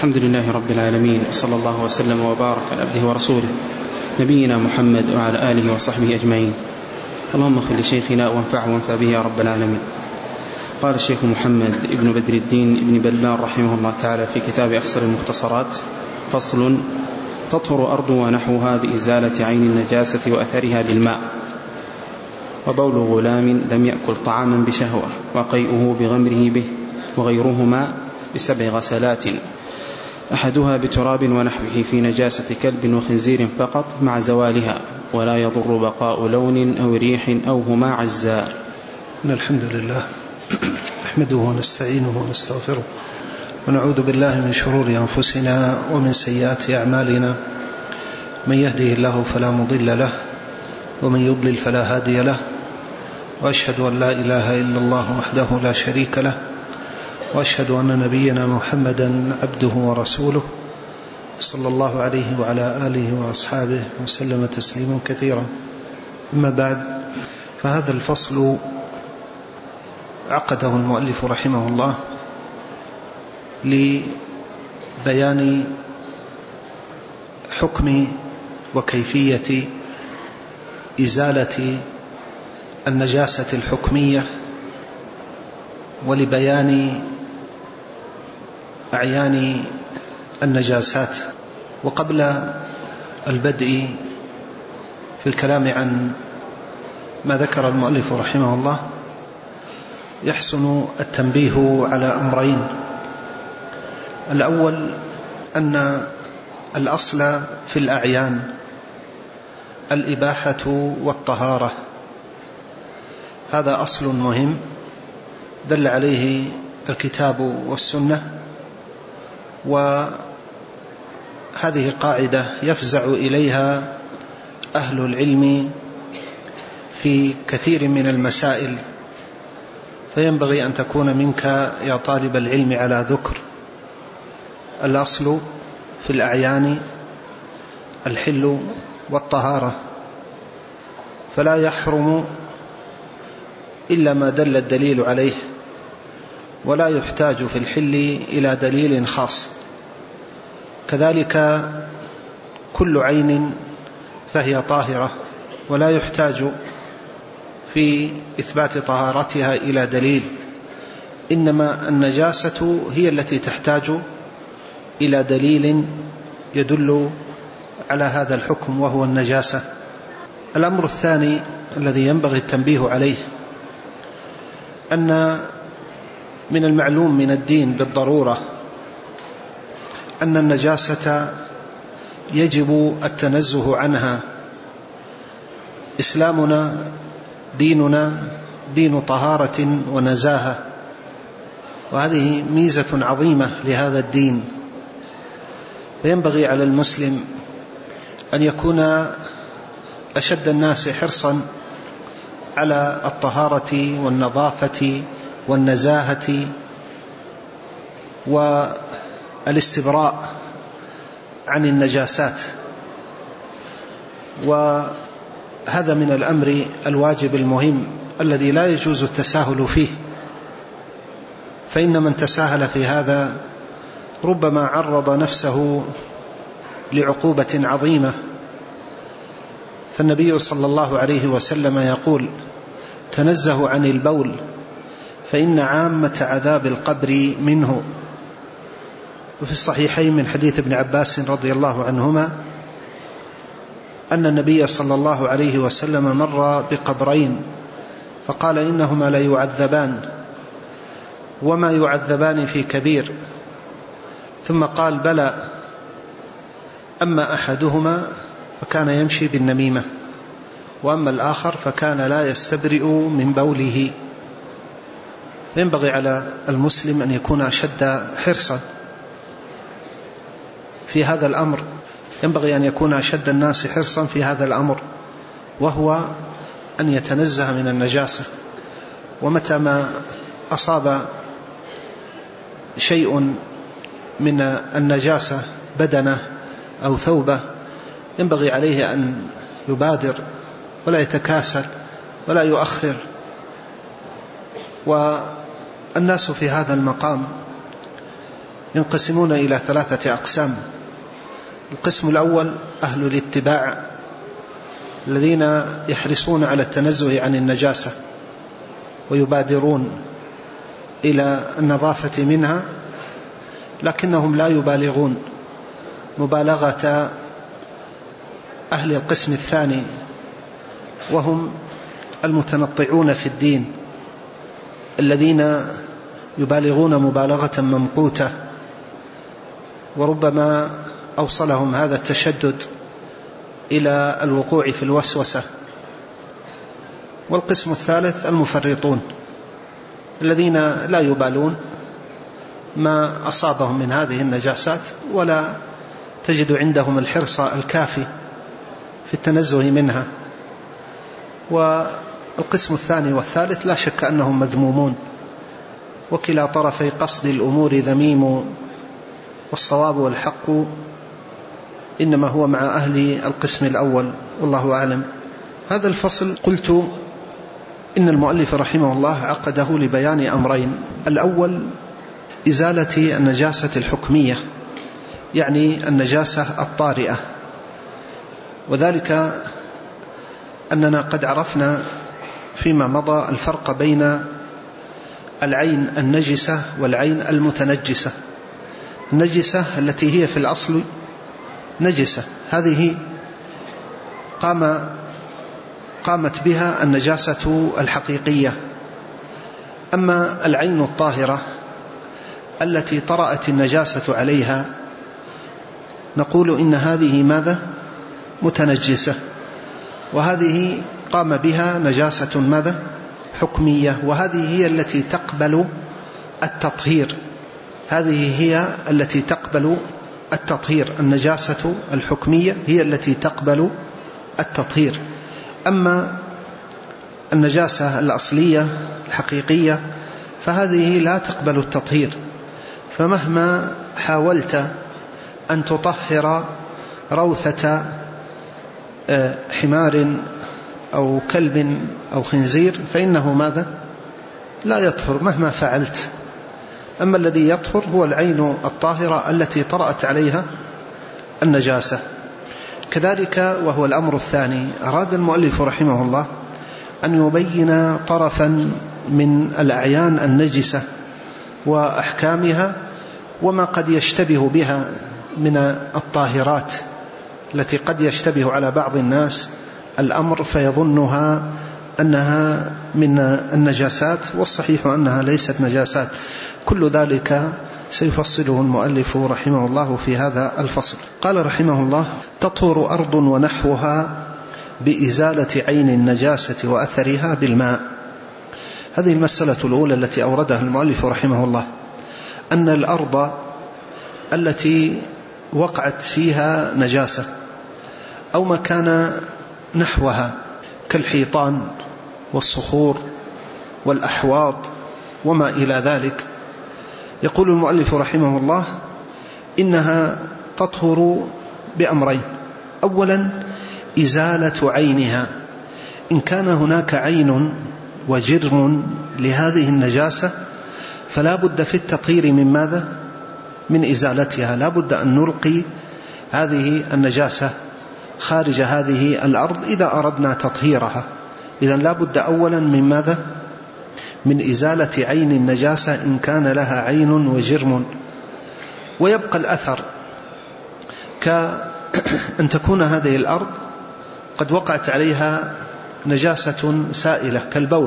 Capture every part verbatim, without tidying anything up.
الحمد لله رب العالمين، صلى الله وسلم وبارك على عبده ورسوله نبينا محمد وعلى آله وصحبه أجمعين. اللهم اغفر لشيخنا وانفعه وانفع به يا رب العالمين. قال الشيخ محمد ابن بدر الدين ابن بلبان رحمه الله تعالى في كتاب أخصر المختصرات: فصل: تطهر أرض ونحوها بإزالة عين النجاسة وأثرها بالماء، وبول غلام لم يأكل طعاما بشهوة، وقيئه بغمره به، وغيرهما بسبع غسلات، أحدها بتراب ونحوه في نجاسة كلب وخنزير فقط مع زوالها، ولا يضر بقاء لون أو ريح أو هما عزاء. الحمد لله نحمده ونستعينه ونستغفره ونعوذ بالله من شرور أنفسنا ومن سيئات أعمالنا، من يهده الله فلا مضل له ومن يضلل فلا هادي له، وأشهد أن لا إله إلا الله وحده لا شريك له، وأشهد أن نبينا محمدا عبده ورسوله صلى الله عليه وعلى آله وأصحابه وسلم تسليما كثيرا. أما بعد، فهذا الفصل عقده المؤلف رحمه الله لبيان حكم وكيفية إزالة النجاسة الحكمية، ولبيان أعيان النجاسات. وقبل البدء في الكلام عن ما ذكر المؤلف رحمه الله، يحسن التنبيه على أمرين. الأول أن الأصل في الأعيان الإباحة والطهارة، هذا أصل مهم دل عليه الكتاب والسنة، وهذه قاعدة يفزع إليها أهل العلم في كثير من المسائل، فينبغي أن تكون منك يا طالب العلم على ذكر. الأصل في الأعيان الحل والطهارة، فلا يحرم إلا ما دل الدليل عليه، ولا يحتاج في الحل إلى دليل خاص. كذلك كل عين فهي طاهرة، ولا يحتاج في إثبات طهارتها إلى دليل، إنما النجاسة هي التي تحتاج إلى دليل يدل على هذا الحكم وهو النجاسة. الأمر الثاني الذي ينبغي التنبيه عليه أن من المعلوم من الدين بالضرورة أن النجاسة يجب التنزه عنها. إسلامنا ديننا دين طهارة ونزاهة، وهذه ميزة عظيمة لهذا الدين، فينبغي على المسلم أن يكون أشد الناس حرصا على الطهارة والنظافة والنزاهة والاستبراء عن النجاسات، وهذا من الأمر الواجب المهم الذي لا يجوز التساهل فيه، فإن من تساهل في هذا ربما عرض نفسه لعقوبة عظيمة. فالنبي صلى الله عليه وسلم يقول: تنزهوا عن البول فإن عامة عذاب القبر منه. وفي الصحيحين من حديث ابن عباس رضي الله عنهما أن النبي صلى الله عليه وسلم مر بقبرين فقال: إنهما لا يعذبان، وما يعذبان في كبير. ثم قال: بلى، أما أحدهما فكان يمشي بالنميمة، وأما الآخر فكان لا يستبرئ من بوله. ينبغي على المسلم أن يكون أشد حرصا في هذا الأمر، ينبغي أن يكون أشد الناس حرصا في هذا الأمر، وهو أن يتنزه من النجاسة. ومتى ما أصاب شيء من النجاسة بدنه أو ثوبه ينبغي عليه أن يبادر ولا يتكاسل ولا يؤخر. والناس في هذا المقام ينقسمون إلى ثلاثة أقسام. القسم الأول أهل الاتباع الذين يحرصون على التنزه عن النجاسة ويبادرون إلى النظافة منها، لكنهم لا يبالغون مبالغة أهل القسم الثاني، وهم المتنطعون في الدين الذين يبالغون مبالغة ممقوتة، وربما أوصلهم هذا التشدد إلى الوقوع في الوسوسة. والقسم الثالث المفرطون الذين لا يبالون ما أصابهم من هذه النجاسات، ولا تجد عندهم الحرص الكافي في التنزه منها. والقسم الثاني والثالث لا شك أنهم مذمومون، وكلا طرفي قصد الأمور ذميم، والصواب والحق إنما هو مع أهل القسم الأول، والله أعلم. هذا الفصل قلت إن المؤلف رحمه الله عقده لبيان أمرين: الأول إزالة النجاسة الحكمية، يعني النجاسة الطارئة، وذلك أننا قد عرفنا فيما مضى الفرق بين العين النجسة والعين المتنجسة. النجسة التي هي في الأصل نجسة، هذه قام قامت بها النجاسة الحقيقية. أما العين الطاهرة التي طرأت النجاسة عليها نقول إن هذه ماذا؟ متنجسة، وهذه قام بها نجاسة ماذا؟ حكمية، وهذه هي التي تقبل التطهير. هذه هي التي تقبل التطهير، النجاسة الحكمية هي التي تقبل التطهير. أما النجاسة الأصلية الحقيقية فهذه لا تقبل التطهير، فمهما حاولت أن تطهر روثة حمار أو كلب أو خنزير فإنه ماذا؟ لا يطهر مهما فعلت. أما الذي يطهر هو العين الطاهرة التي طرأت عليها النجاسة. كذلك وهو الأمر الثاني، أراد المؤلف رحمه الله أن يبين طرفا من الأعيان النجسة وأحكامها وما قد يشتبه بها من الطاهرات التي قد يشتبه على بعض الناس الأمر فيظنها أنها من النجاسات، والصحيح أنها ليست نجاسات. كل ذلك سيفصله المؤلف رحمه الله في هذا الفصل. قال رحمه الله: تطهر أرض ونحوها بإزالة عين النجاسة وأثرها بالماء. هذه المسألة الأولى التي أوردها المؤلف رحمه الله، أن الأرض التي وقعت فيها نجاسة أو ما كان نحوها كالحيطان والصخور والأحواض وما إلى ذلك، يقول المؤلف رحمه الله إنها تطهر بأمرين: أولا إزالة عينها، إن كان هناك عين وجرم لهذه النجاسة فلا بد في التطهير من ماذا؟ من إزالتها. لا بد أن نلقي هذه النجاسة خارج هذه الأرض إذا أردنا تطهيرها. إذن لا بد أولا من ماذا؟ من إزالة عين النجاسة إن كان لها عين وجرم. ويبقى الأثر كأن تكون هذه الأرض قد وقعت عليها نجاسة سائلة كالبول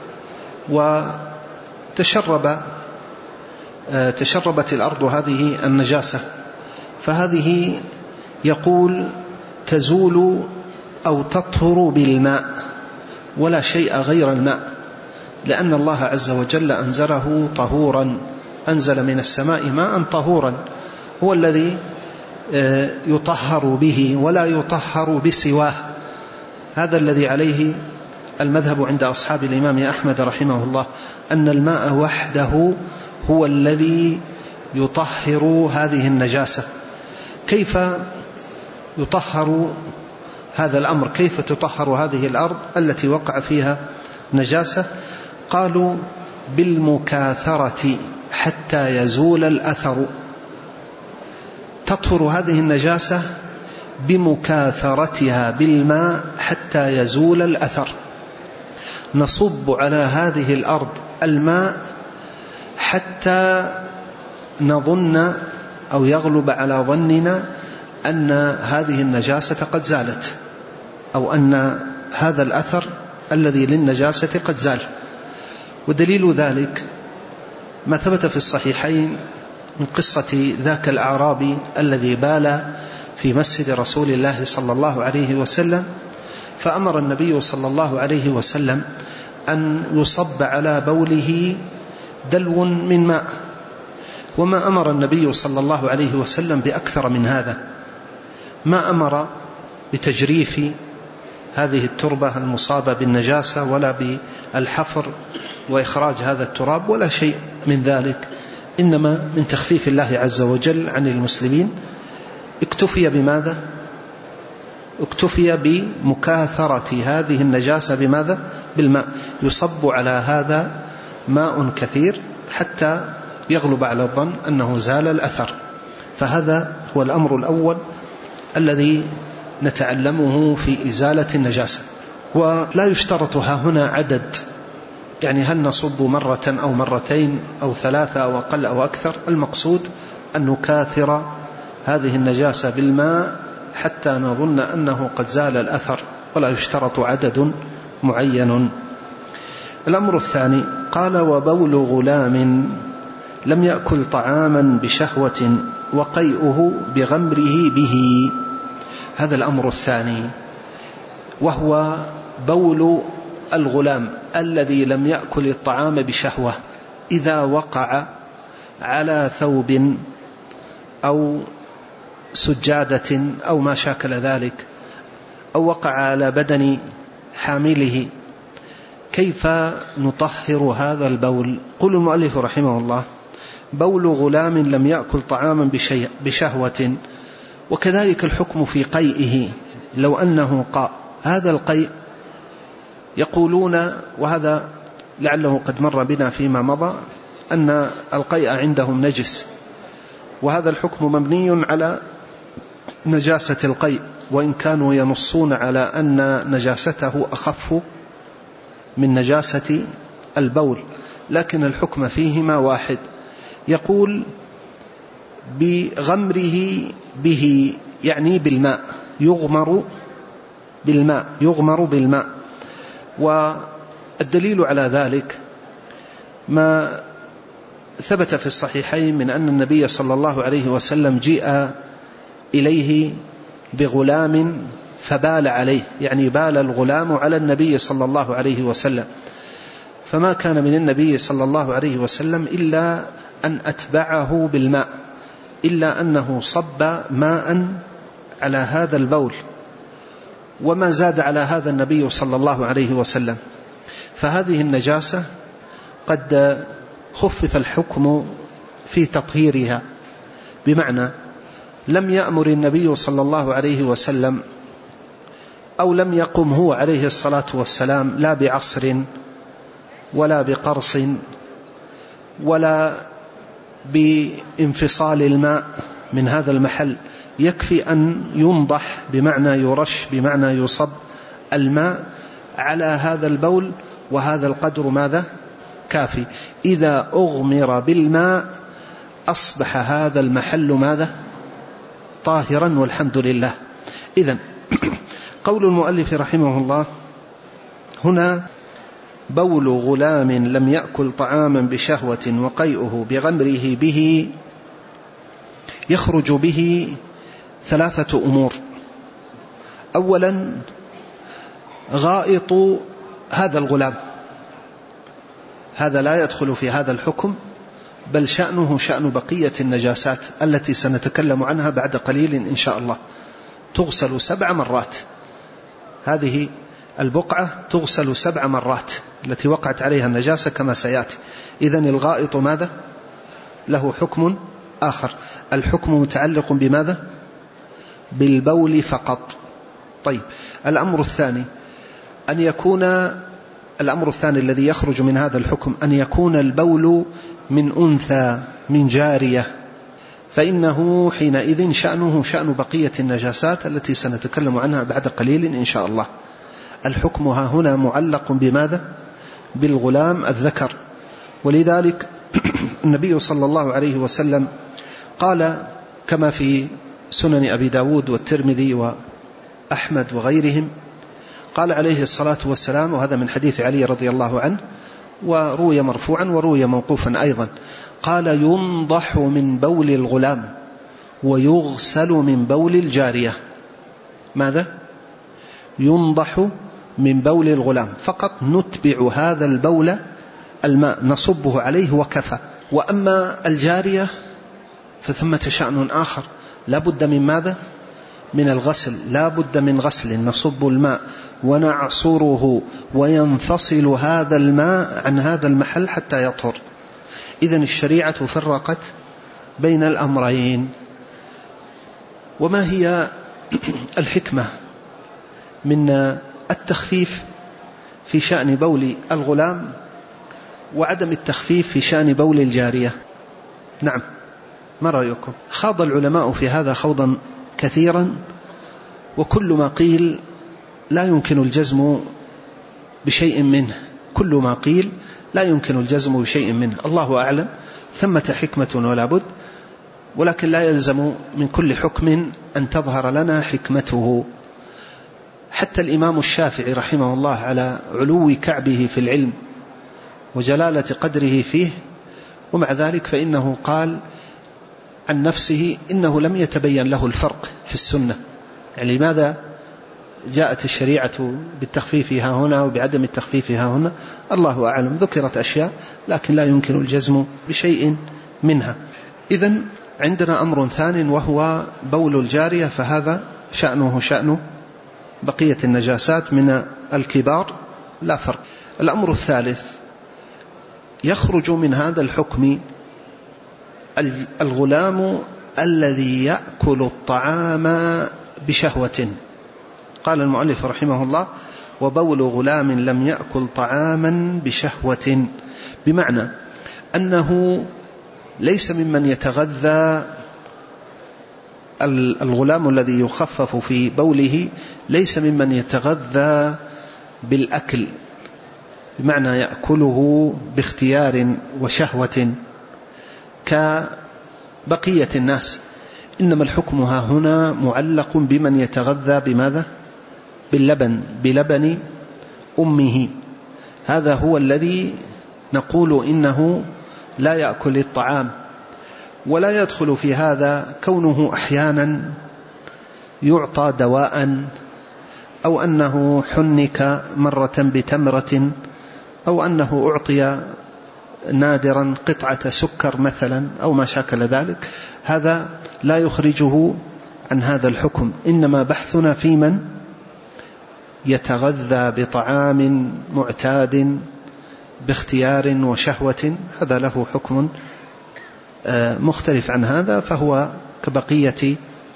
وتشرب تشربت الأرض هذه النجاسة، فهذه يقول تزول أو تطهر بالماء ولا شيء غير الماء، لأن الله عز وجل أنزله طهورا، أنزل من السماء ماء طهورا هو الذي يطهر به ولا يطهر بسواه. هذا الذي عليه المذهب عند أصحاب الإمام أحمد رحمه الله، أن الماء وحده هو الذي يطهر هذه النجاسة. كيف يطهر هذا الأمر؟ كيف تطهر هذه الأرض التي وقع فيها نجاسة؟ قالوا بالمكاثرة حتى يزول الأثر. تطهر هذه النجاسة بمكاثرتها بالماء حتى يزول الأثر. نصب على هذه الأرض الماء حتى نظن أو يغلب على ظننا أن هذه النجاسة قد زالت، أو أن هذا الأثر الذي للنجاسة قد زال. ودليل ذلك ما ثبت في الصحيحين من قصة ذاك الأعرابي الذي بال في مسجد رسول الله صلى الله عليه وسلم، فأمر النبي صلى الله عليه وسلم أن يصب على بوله دلو من ماء، وما أمر النبي صلى الله عليه وسلم بأكثر من هذا، ما أمر بتجريف هذه التربة المصابة بالنجاسة ولا بالحفر وإخراج هذا التراب ولا شيء من ذلك، إنما من تخفيف الله عز وجل عن المسلمين اكتفي بماذا؟ اكتفي بمكاثرة هذه النجاسة بماذا؟ بالماء، يصب على هذا ماء كثير حتى يغلب على الظن أنه زال الأثر. فهذا هو الأمر الأول الذي نتعلمه في إزالة النجاسة. ولا يشترط هنا عدد، يعني هل نصب مرة أو مرتين أو ثلاثة أو أقل أو أكثر، المقصود أن نكاثر هذه النجاسة بالماء حتى نظن أنه قد زال الأثر، ولا يشترط عدد معين. الأمر الثاني قال: وبول غلام لم يأكل طعاما بشهوة وقيئه بغمره به. هذا الأمر الثاني، وهو بول الغلام الذي لم يأكل الطعام بشهوة، إذا وقع على ثوب أو سجادة أو ما شاكل ذلك، أو وقع على بدن حامله، كيف نطهر هذا البول؟ قل المؤلف رحمه الله: بول غلام لم يأكل طعاما بشهوة. وكذلك الحكم في قيئه، لو أنه قاء، هذا القيء يقولون، وهذا لعله قد مر بنا فيما مضى، أن القيء عندهم نجس، وهذا الحكم مبني على نجاسة القيء، وإن كانوا ينصون على أن نجاسته أخف من نجاسة البول، لكن الحكم فيهما واحد. يقول: بغمره به، يعني بالماء، يغمر بالماء يغمر بالماء. والدليل على ذلك ما ثبت في الصحيحين من أن النبي صلى الله عليه وسلم جيء إليه بغلام فبال عليه، يعني بال الغلام على النبي صلى الله عليه وسلم، فما كان من النبي صلى الله عليه وسلم إلا أن أتبعه بالماء، إلا أنه صب ماء على هذا البول، وما زاد على هذا النبي صلى الله عليه وسلم. فهذه النجاسة قد خفف الحكم في تطهيرها، بمعنى لم يأمر النبي صلى الله عليه وسلم أو لم يقم هو عليه الصلاة والسلام لا بعصر ولا بقرص ولا بانفصال الماء من هذا المحل، يكفي أن ينضح، بمعنى يرش، بمعنى يصب الماء على هذا البول، وهذا القدر ماذا؟ كافي. إذا أغمر بالماء أصبح هذا المحل ماذا؟ طاهرا، والحمد لله. إذن قول المؤلف رحمه الله هنا: بول غلام لم يأكل طعاما بشهوة وقيئه بغمره به، يخرج به ثلاثة أمور. أولا، غائط هذا الغلام، هذا لا يدخل في هذا الحكم، بل شأنه شأن بقية النجاسات التي سنتكلم عنها بعد قليل إن شاء الله. تغسل سبع مرات، هذه البقعة تغسل سبع مرات التي وقعت عليها النجاسة كما سيأتي. إذن الغائط ماذا؟ له حكم آخر، الحكم متعلق بماذا؟ بالبول فقط. طيب، الأمر الثاني أن يكون الأمر الثاني الذي يخرج من هذا الحكم أن يكون البول من أنثى، من جارية، فإنه حينئذ شأنه شأن بقية النجاسات التي سنتكلم عنها بعد قليل إن شاء الله. الحكم ها هنا معلق بماذا؟ بالغلام الذكر. ولذلك النبي صلى الله عليه وسلم قال كما في سنن أبي داود والترمذي وأحمد وغيرهم، قال عليه الصلاة والسلام، وهذا من حديث علي رضي الله عنه وروي مرفوعا وروي موقوفا أيضا، قال ينضح من بول الغلام ويغسل من بول الجارية. ماذا؟ ينضح من بول الغلام، فقط نتبع هذا البول الماء نصبه عليه وكفى. وأما الجارية فثمة شأن آخر، لا بد من ماذا؟ من الغسل، لا بد من غسل، نصب الماء ونعصره وينفصل هذا الماء عن هذا المحل حتى يطهر. إذن الشريعة فرقت بين الأمرين. وما هي الحكمة من التخفيف في شأن بول الغلام وعدم التخفيف في شأن بول الجارية؟ نعم، ما رأيكم؟ خاض العلماء في هذا خوضا كثيرا، وكل ما قيل لا يمكن الجزم بشيء منه، كل ما قيل لا يمكن الجزم بشيء منه، الله أعلم، ثمة حكمة ولا بد، ولكن لا يلزم من كل حكم أن تظهر لنا حكمته. حتى الإمام الشافعي رحمه الله على علو كعبه في العلم وجلالة قدره فيه، ومع ذلك فإنه قال عن نفسه إنه لم يتبين له الفرق في السنة. يعني لماذا جاءت الشريعة بالتخفيف ها هنا وبعدم التخفيف ها هنا؟ الله أعلم، ذكرت أشياء لكن لا يمكن الجزم بشيء منها. إذن عندنا أمر ثاني وهو بول الجارية، فهذا شأنه شأن بقية النجاسات من الكبار لا فرق. الأمر الثالث يخرج من هذا الحكم الغلام الذي يأكل الطعام بشهوة. قال المؤلف رحمه الله: وبول غلام لم يأكل طعاما بشهوة، بمعنى أنه ليس ممن يتغذى، الغلام الذي يخفف في بوله ليس ممن يتغذى بالأكل، بمعنى يأكله باختيار وشهوة كبقية الناس، إنما الحكم ها هنا معلق بمن يتغذى بماذا؟ باللبن، بلبن أمه. هذا هو الذي نقول إنه لا يأكل الطعام. ولا يدخل في هذا كونه أحيانا يعطى دواء، أو أنه حنك مرة بتمرة، أو أنه أعطي نادرا قطعة سكر مثلا أو ما شاكل ذلك، هذا لا يخرجه عن هذا الحكم. إنما بحثنا في من يتغذى بطعام معتاد باختيار وشهوة، هذا له حكم مختلف عن هذا، فهو كبقية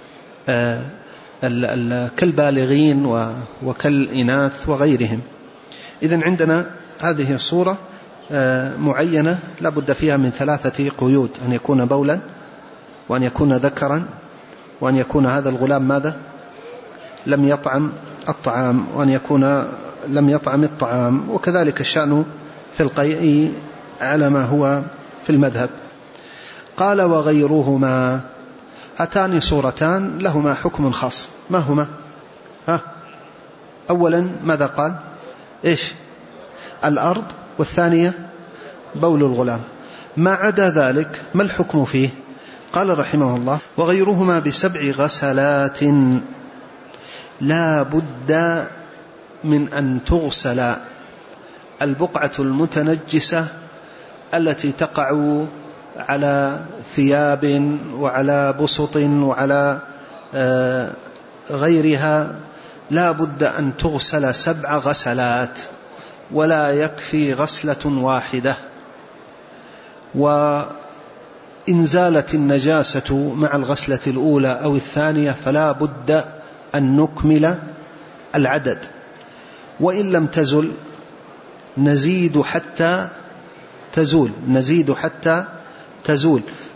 كالبالغين وكالإناث وغيرهم. إذن عندنا هذه الصورة معينة لا بد فيها من ثلاثة قيود: أن يكون بولا، وأن يكون ذكرا، وأن يكون هذا الغلام ماذا؟ لم يطعم الطعام، وأن يكون لم يطعم الطعام. وكذلك الشأن في القيء على ما هو في المذهب. قال: وغيرهما، هاتان صورتان لهما حكم خاص، ما هما؟ ها أولا ماذا قال؟ إيش؟ الأرض، والثانية بول الغلام. ما عدا ذلك ما الحكم فيه؟ قال رحمه الله: وغيرهما بسبع غسلات لا بد من أن تغسل البقعة المتنجسة التي تقع على ثياب وعلى بسط وعلى غيرها، لا بد أن تغسل سبع غسلات، ولا يكفي غسلة واحدة. وإن زالت النجاسة مع الغسلة الأولى أو الثانية فلا بد أن نكمل العدد، وإن لم تزل نزيد حتى تزول، نزيد حتى تزول.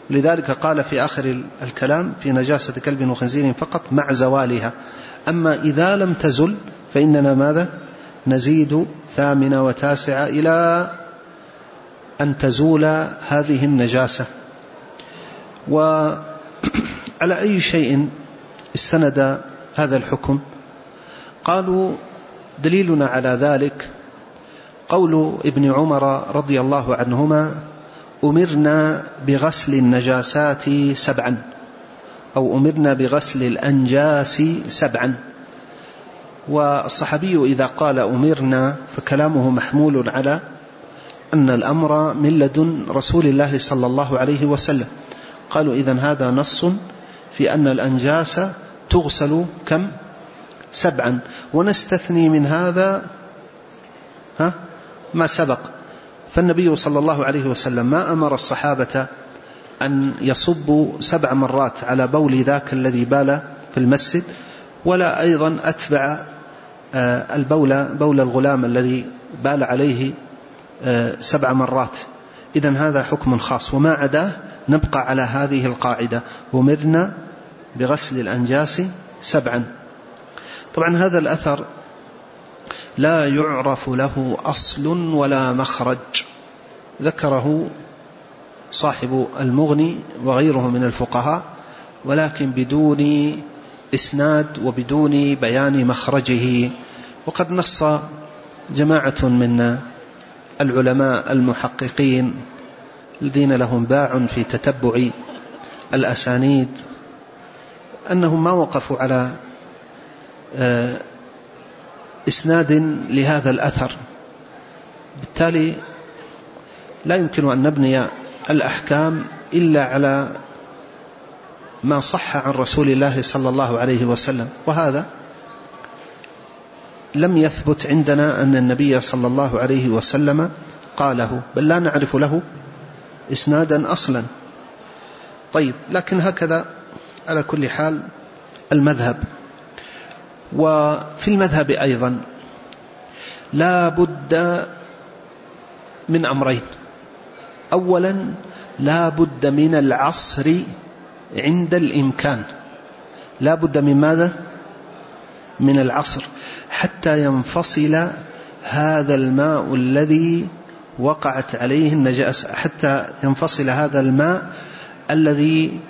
لذلك قال في آخر الكلام في نجاسة كلب وخنزير فقط مع زوالها. أما إذا لم تزل فإننا ماذا نزيد ثامنة وتاسعة إلى أن تزول هذه النجاسة. وعلى أي شيء استند هذا الحكم؟ قالوا دليلنا على ذلك قول ابن عمر رضي الله عنهما: أمرنا بغسل النجاسات سبعا، أو أمرنا بغسل الأنجاس سبعا. والصحابي إذا قال أمرنا فكلامه محمول على أن الأمر من لدن رسول الله صلى الله عليه وسلم. قالوا إذن هذا نص في أن الأنجاس تغسل كم؟ سبعا. ونستثني من هذا ها ما سبق، فالنبي صلى الله عليه وسلم ما أمر الصحابة أن يصبوا سبع مرات على بول ذاك الذي بال في المسجد، ولا أيضا أتبع البول بول الغلام الذي بال عليه سبع مرات. إذن هذا حكم خاص، وما عداه نبقى على هذه القاعدة: أمرنا بغسل الأنجاس سبعا. طبعا هذا الأثر لا يعرف له أصل ولا مخرج، ذكره صاحب المغني وغيره من الفقهاء، ولكن بدون إسناد وبدون بيان مخرجه. وقد نص جماعة من العلماء المحققين الذين لهم باع في تتبع الأسانيد أنهم ما وقفوا على إسناد لهذا الأثر، بالتالي لا يمكن أن نبني الأحكام إلا على ما صح عن رسول الله صلى الله عليه وسلم، وهذا لم يثبت عندنا أن النبي صلى الله عليه وسلم قاله، بل لا نعرف له إسنادا أصلا. طيب، لكن هكذا على كل حال المذهب. وفي المذهب أيضا لا بد من أمرين: أولا لا بد من العصر عند الإمكان، لا بد من ماذا؟ من العصر، حتى ينفصل هذا الماء الذي وقعت عليه النجاسة، حتى ينفصل هذا الماء الذي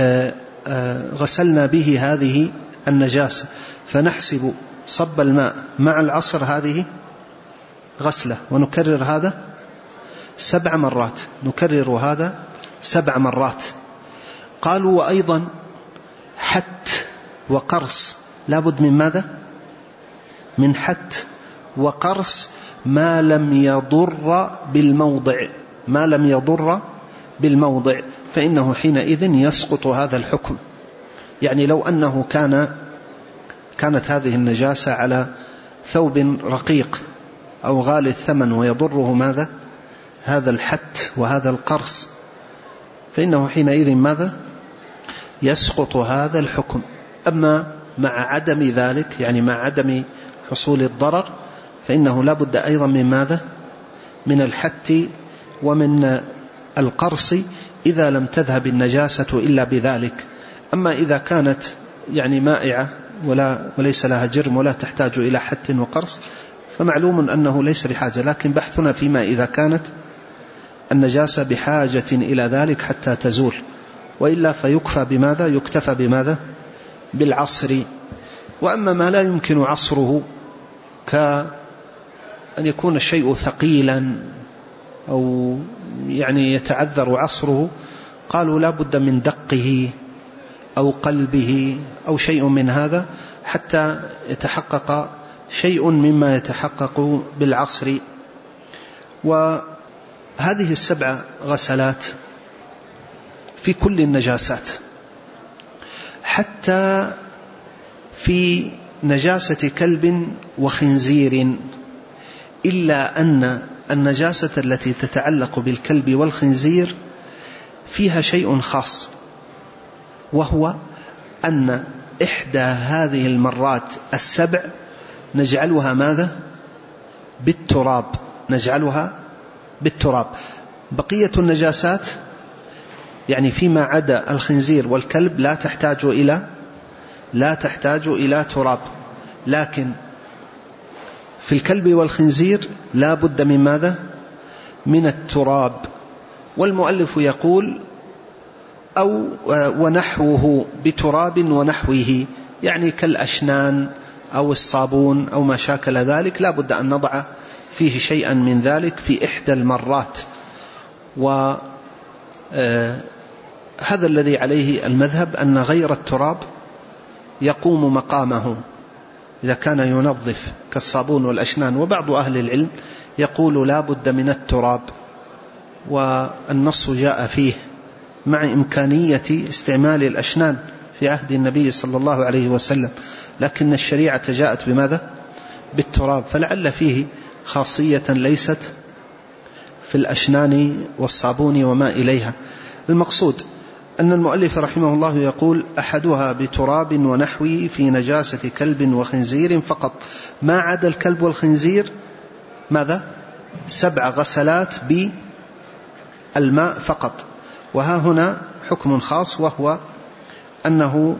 غسلنا به هذه النجاسة، فنحسب صب الماء مع العصر هذه غسلة، ونكرر هذا سبع مرات، نكرر هذا سبع مرات. قالوا وأيضا حت وقرص، لابد من ماذا؟ من حت وقرص ما لم يضر بالموضع، ما لم يضر بالموضع، فإنه حينئذ يسقط هذا الحكم. يعني لو أنه كان كانت هذه النجاسة على ثوب رقيق أو غالي الثمن ويضره ماذا؟ هذا الحت وهذا القرص، فإنه حينئذ ماذا؟ يسقط هذا الحكم. أما مع عدم ذلك، يعني مع عدم حصول الضرر، فإنه لا بد أيضا من ماذا؟ من الحت ومن القرص إذا لم تذهب النجاسة إلا بذلك. أما إذا كانت يعني مائعة ولا وليس لها جرم ولا تحتاج إلى حت وقرص فمعلوم أنه ليس بحاجة، لكن بحثنا فيما إذا كانت النجاسة بحاجة إلى ذلك حتى تزول، وإلا فيكفى بماذا؟ يكتفى بماذا؟ بالعصر. وأما ما لا يمكن عصره كأن يكون الشيء ثقيلا أو يعني يتعذر عصره، قالوا لا بد من دقه أو قلبه أو شيء من هذا حتى يتحقق شيء مما يتحقق بالعصر. وهذه السبع غسلات في كل النجاسات، حتى في نجاسة كلب وخنزير، إلا أن النجاسة التي تتعلق بالكلب والخنزير فيها شيء خاص، وهو أن إحدى هذه المرات السبع نجعلها ماذا؟ بالتراب، نجعلها بالتراب. بقية النجاسات يعني فيما عدا الخنزير والكلب لا تحتاج إلى لا تحتاج إلى تراب، لكن في الكلب والخنزير لا بد من ماذا؟ من التراب. والمؤلف يقول أو ونحوه بتراب ونحوه، يعني كالأشنان أو الصابون أو ما شاكل ذلك لا بد أن نضع فيه شيئا من ذلك في إحدى المرات. وهذا الذي عليه المذهب، أن غير التراب يقوم مقامه إذا كان ينظف كالصابون والأشنان. وبعض أهل العلم يقول لا بد من التراب، والنص جاء فيه مع إمكانية استعمال الأشنان في عهد النبي صلى الله عليه وسلم، لكن الشريعة جاءت بماذا؟ بالتراب، فلعل فيه خاصية ليست في الأشنان والصابون وما إليها. المقصود أن المؤلف رحمه الله يقول أحدها بتراب ونحوه في نجاسة كلب وخنزير فقط، ما عدا الكلب والخنزير ماذا؟ سبع غسلات بالماء فقط. وها هنا حكم خاص، وهو أنه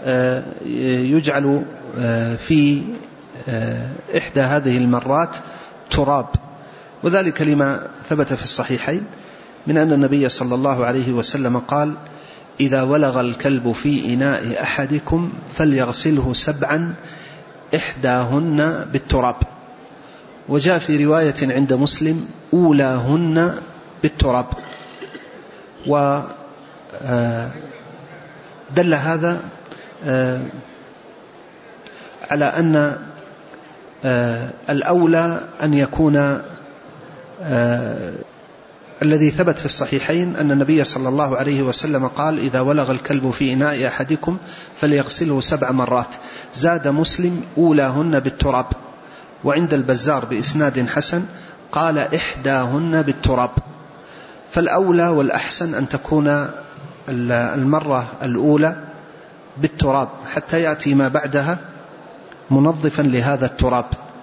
يجعل في إحدى هذه المرات تراب، وذلك لما ثبت في الصحيحين من أن النبي صلى الله عليه وسلم قال إذا ولغ الكلب في إناء أحدكم فليغسله سبعا إحداهن بالتراب. وجاء في رواية عند مسلم أولاهن بالتراب. ودل هذا على أن الأولى أن يكون الذي ثبت في الصحيحين أن النبي صلى الله عليه وسلم قال إذا ولغ الكلب في إناء أحدكم فليغسله سبع مرات. زاد مسلم أولاهن بالتراب. وعند البزار بإسناد حسن قال إحداهن بالتراب. فالأولى والأحسن أن تكون المرة الأولى بالتراب حتى يأتي ما بعدها منظفا لهذا التراب.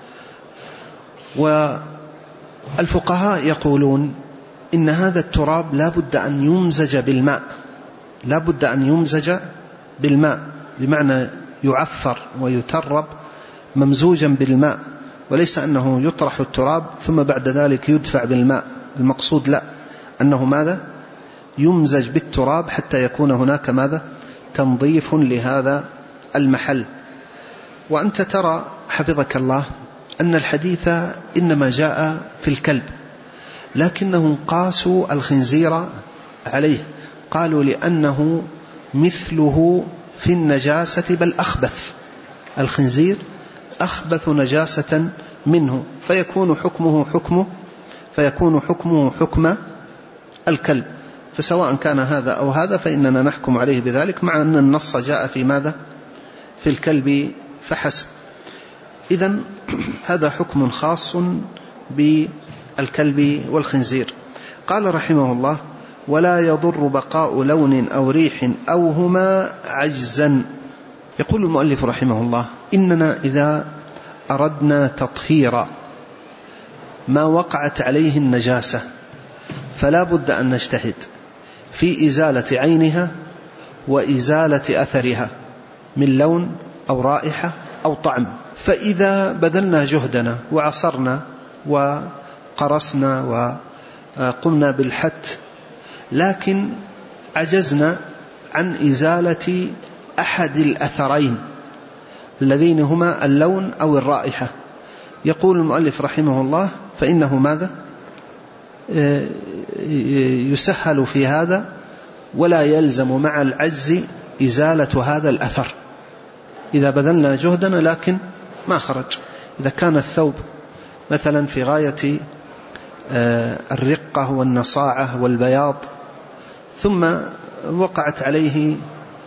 والفقهاء يقولون إن هذا التراب لا بد أن يمزج بالماء، لا بد أن يمزج بالماء بمعنى يعفر ويترب ممزوجا بالماء، وليس أنه يطرح التراب ثم بعد ذلك يدفع بالماء. المقصود لا، أنه ماذا؟ يمزج بالتراب حتى يكون هناك ماذا؟ تنظيف لهذا المحل. وأنت ترى حفظك الله أن الحديث إنما جاء في الكلب، لكنهم قاسوا الخنزير عليه، قالوا لأنه مثله في النجاسة بل أخبث، الخنزير أخبث نجاسة منه، فيكون حكمه حكمه فيكون حكمه حكم الكلب. فسواء كان هذا أو هذا فإننا نحكم عليه بذلك، مع أن النص جاء في ماذا؟ في الكلب فحسب. إذن هذا حكم خاص بالكلب والخنزير. قال رحمه الله ولا يضر بقاء لون أو ريح أو هما عجزا. يقول المؤلف رحمه الله إننا إذا أردنا تطهير ما وقعت عليه النجاسة فلا بد أن نجتهد في إزالة عينها وإزالة أثرها من لون أو رائحة أو طعم. فإذا بذلنا جهدنا وعصرنا وقرصنا وقمنا بالحت لكن عجزنا عن إزالة أحد الأثرين الذين هما اللون أو الرائحة، يقول المؤلف رحمه الله فإنه ماذا؟ يسهل في هذا ولا يلزم مع العجز إزالة هذا الأثر. إذا بذلنا جهدنا لكن ما خرج، إذا كان الثوب مثلا في غاية الرقة والنصاعة والبياض ثم وقعت عليه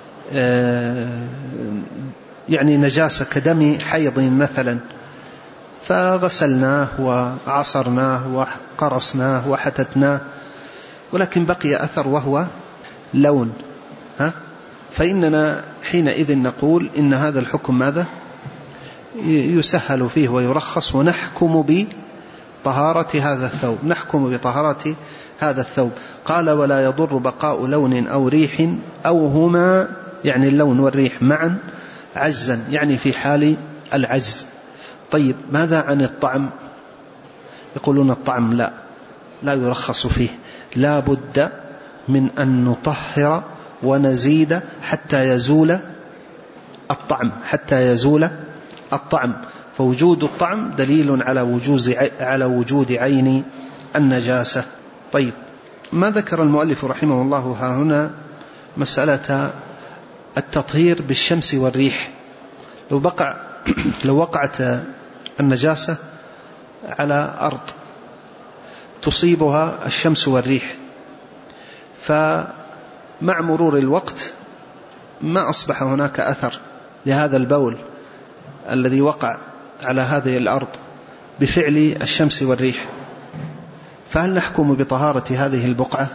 يعني نجاسة كدم حيض مثلا، فغسلناه وعصرناه وقرصناه وحتتناه ولكن بقي أثر وهو لون، ها؟ فإننا حينئذ نقول إن هذا الحكم ماذا؟ يسهل فيه ويرخص، ونحكم طهارة هذا الثوب، نحكم بطهارة هذا الثوب. قال ولا يضر بقاء لون أو ريح أو هما، يعني اللون والريح معا، عجزا، يعني في حال العجز. طيب ماذا عن الطعم؟ يقولون الطعم لا لا يرخص فيه، لا بد من أن نطهر ونزيد حتى يزول الطعم، حتى يزول الطعم، فوجود الطعم دليل على وجوز على وجود عين النجاسة. طيب ما ذكر المؤلف رحمه الله ها هنا مسألة التطهير بالشمس والريح. لو بقع لو وقعت النجاسة على أرض تصيبها الشمس والريح، فمع مرور الوقت ما أصبح هناك أثر لهذا البول الذي وقع على هذه الأرض بفعل الشمس والريح، فهل نحكم بطهارة هذه البقعة؟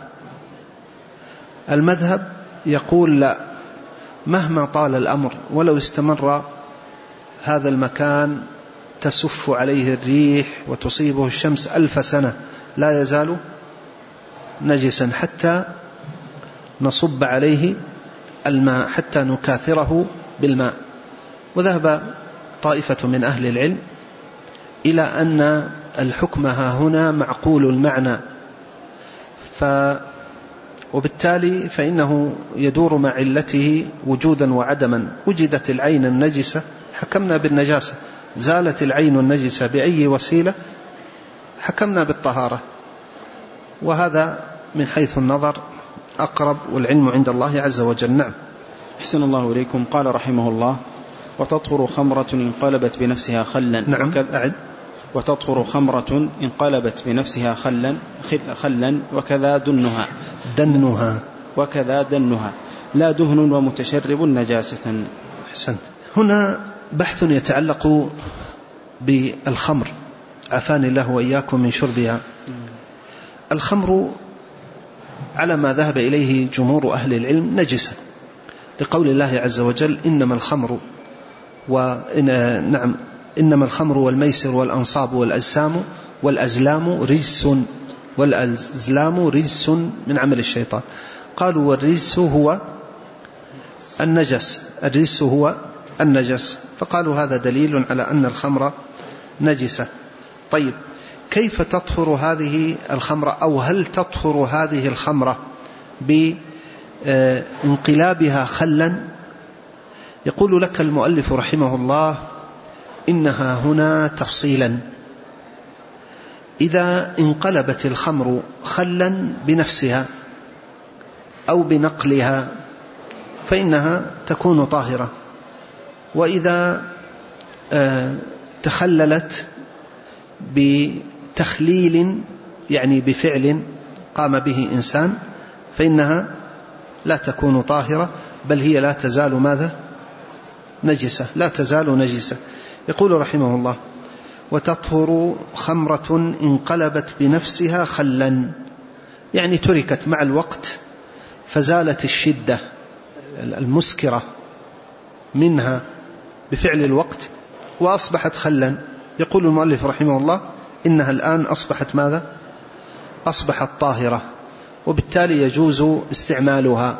المذهب يقول لا، مهما طال الأمر ولو استمر هذا المكان تسف عليه الريح وتصيبه الشمس ألف سنة لا يزال نجسا حتى نصب عليه الماء، حتى نكاثره بالماء. وذهب طائفة من أهل العلم إلى أن الحكم ها هنا معقول المعنى، ف وبالتالي فإنه يدور مع علته وجودا وعدما. وجدت العين النجسة حكمنا بالنجاسة، زالت العين النجسة بأي وسيلة حكمنا بالطهارة، وهذا من حيث النظر أقرب، والعلم عند الله عز وجل. نعم. أحسن الله إليكم. قال رحمه الله وتطهر خمرة انقلبت بنفسها خلا. نعم. أعد. وتطهر خمرة انقلبت بنفسها خلا خلا وكذا دنها دنها وكذا دنها لا دهن ومتشرب نجاسة. أحسنت. هنا بحث يتعلق بالخمر، عافاني الله وإياكم من شربها. الخمر على ما ذهب إليه جمهور أهل العلم نجسة، لقول الله عز وجل إنما الخمر وإن نعم إنما الخمر والميسر والأنصاب والأجسام والأزلام رجس، والأزلام رجس من عمل الشيطان. قالوا والرجس هو النجس، الرجس هو النجس، فقالوا هذا دليل على أن الخمر نجسة. طيب كيف تطهر هذه الخمر، أو هل تطهر هذه الخمر بانقلابها خلا؟ يقول لك المؤلف رحمه الله إنها هنا تفصيلا. إذا انقلبت الخمر خلا بنفسها أو بنقلها فإنها تكون طاهرة، وإذا تخللت بتخليل يعني بفعل قام به إنسان فإنها لا تكون طاهرة، بل هي لا تزال ماذا؟ نجسة، لا تزال نجسة. يقول رحمه الله وتطهر خمرة انقلبت بنفسها خلا، يعني تركت مع الوقت فزالت الشدة المسكرة منها بفعل الوقت وأصبحت خلا. يقول المؤلف رحمه الله إنها الآن أصبحت ماذا؟ أصبحت طاهرة، وبالتالي يجوز استعمالها.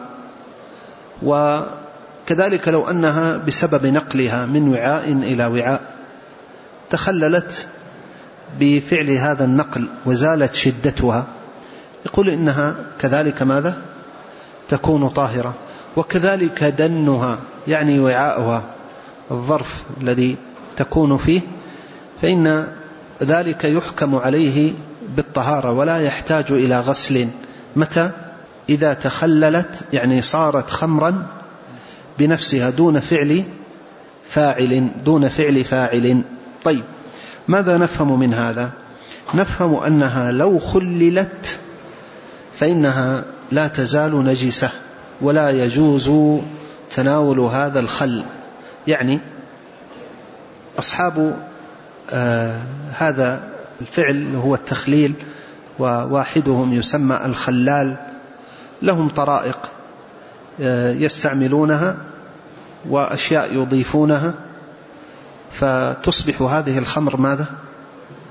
وكذلك لو أنها بسبب نقلها من وعاء إلى وعاء تخللت بفعل هذا النقل وزالت شدتها، يقول إنها كذلك ماذا؟ تكون طاهرة. وكذلك دنها يعني وعاءها، الظرف الذي تكون فيه، فإن ذلك يحكم عليه بالطهارة ولا يحتاج إلى غسل. متى؟ إذا تخللت يعني صارت خمرا بنفسها دون فعل فاعل دون فعل فاعل. طيب ماذا نفهم من هذا؟ نفهم أنها لو خللت فإنها لا تزال نجسة ولا يجوز تناول هذا الخل. يعني أصحاب آه هذا الفعل هو التخليل، وواحدهم يسمى الخلال، لهم طرائق آه يستعملونها وأشياء يضيفونها، فتصبح هذه الخمر ماذا؟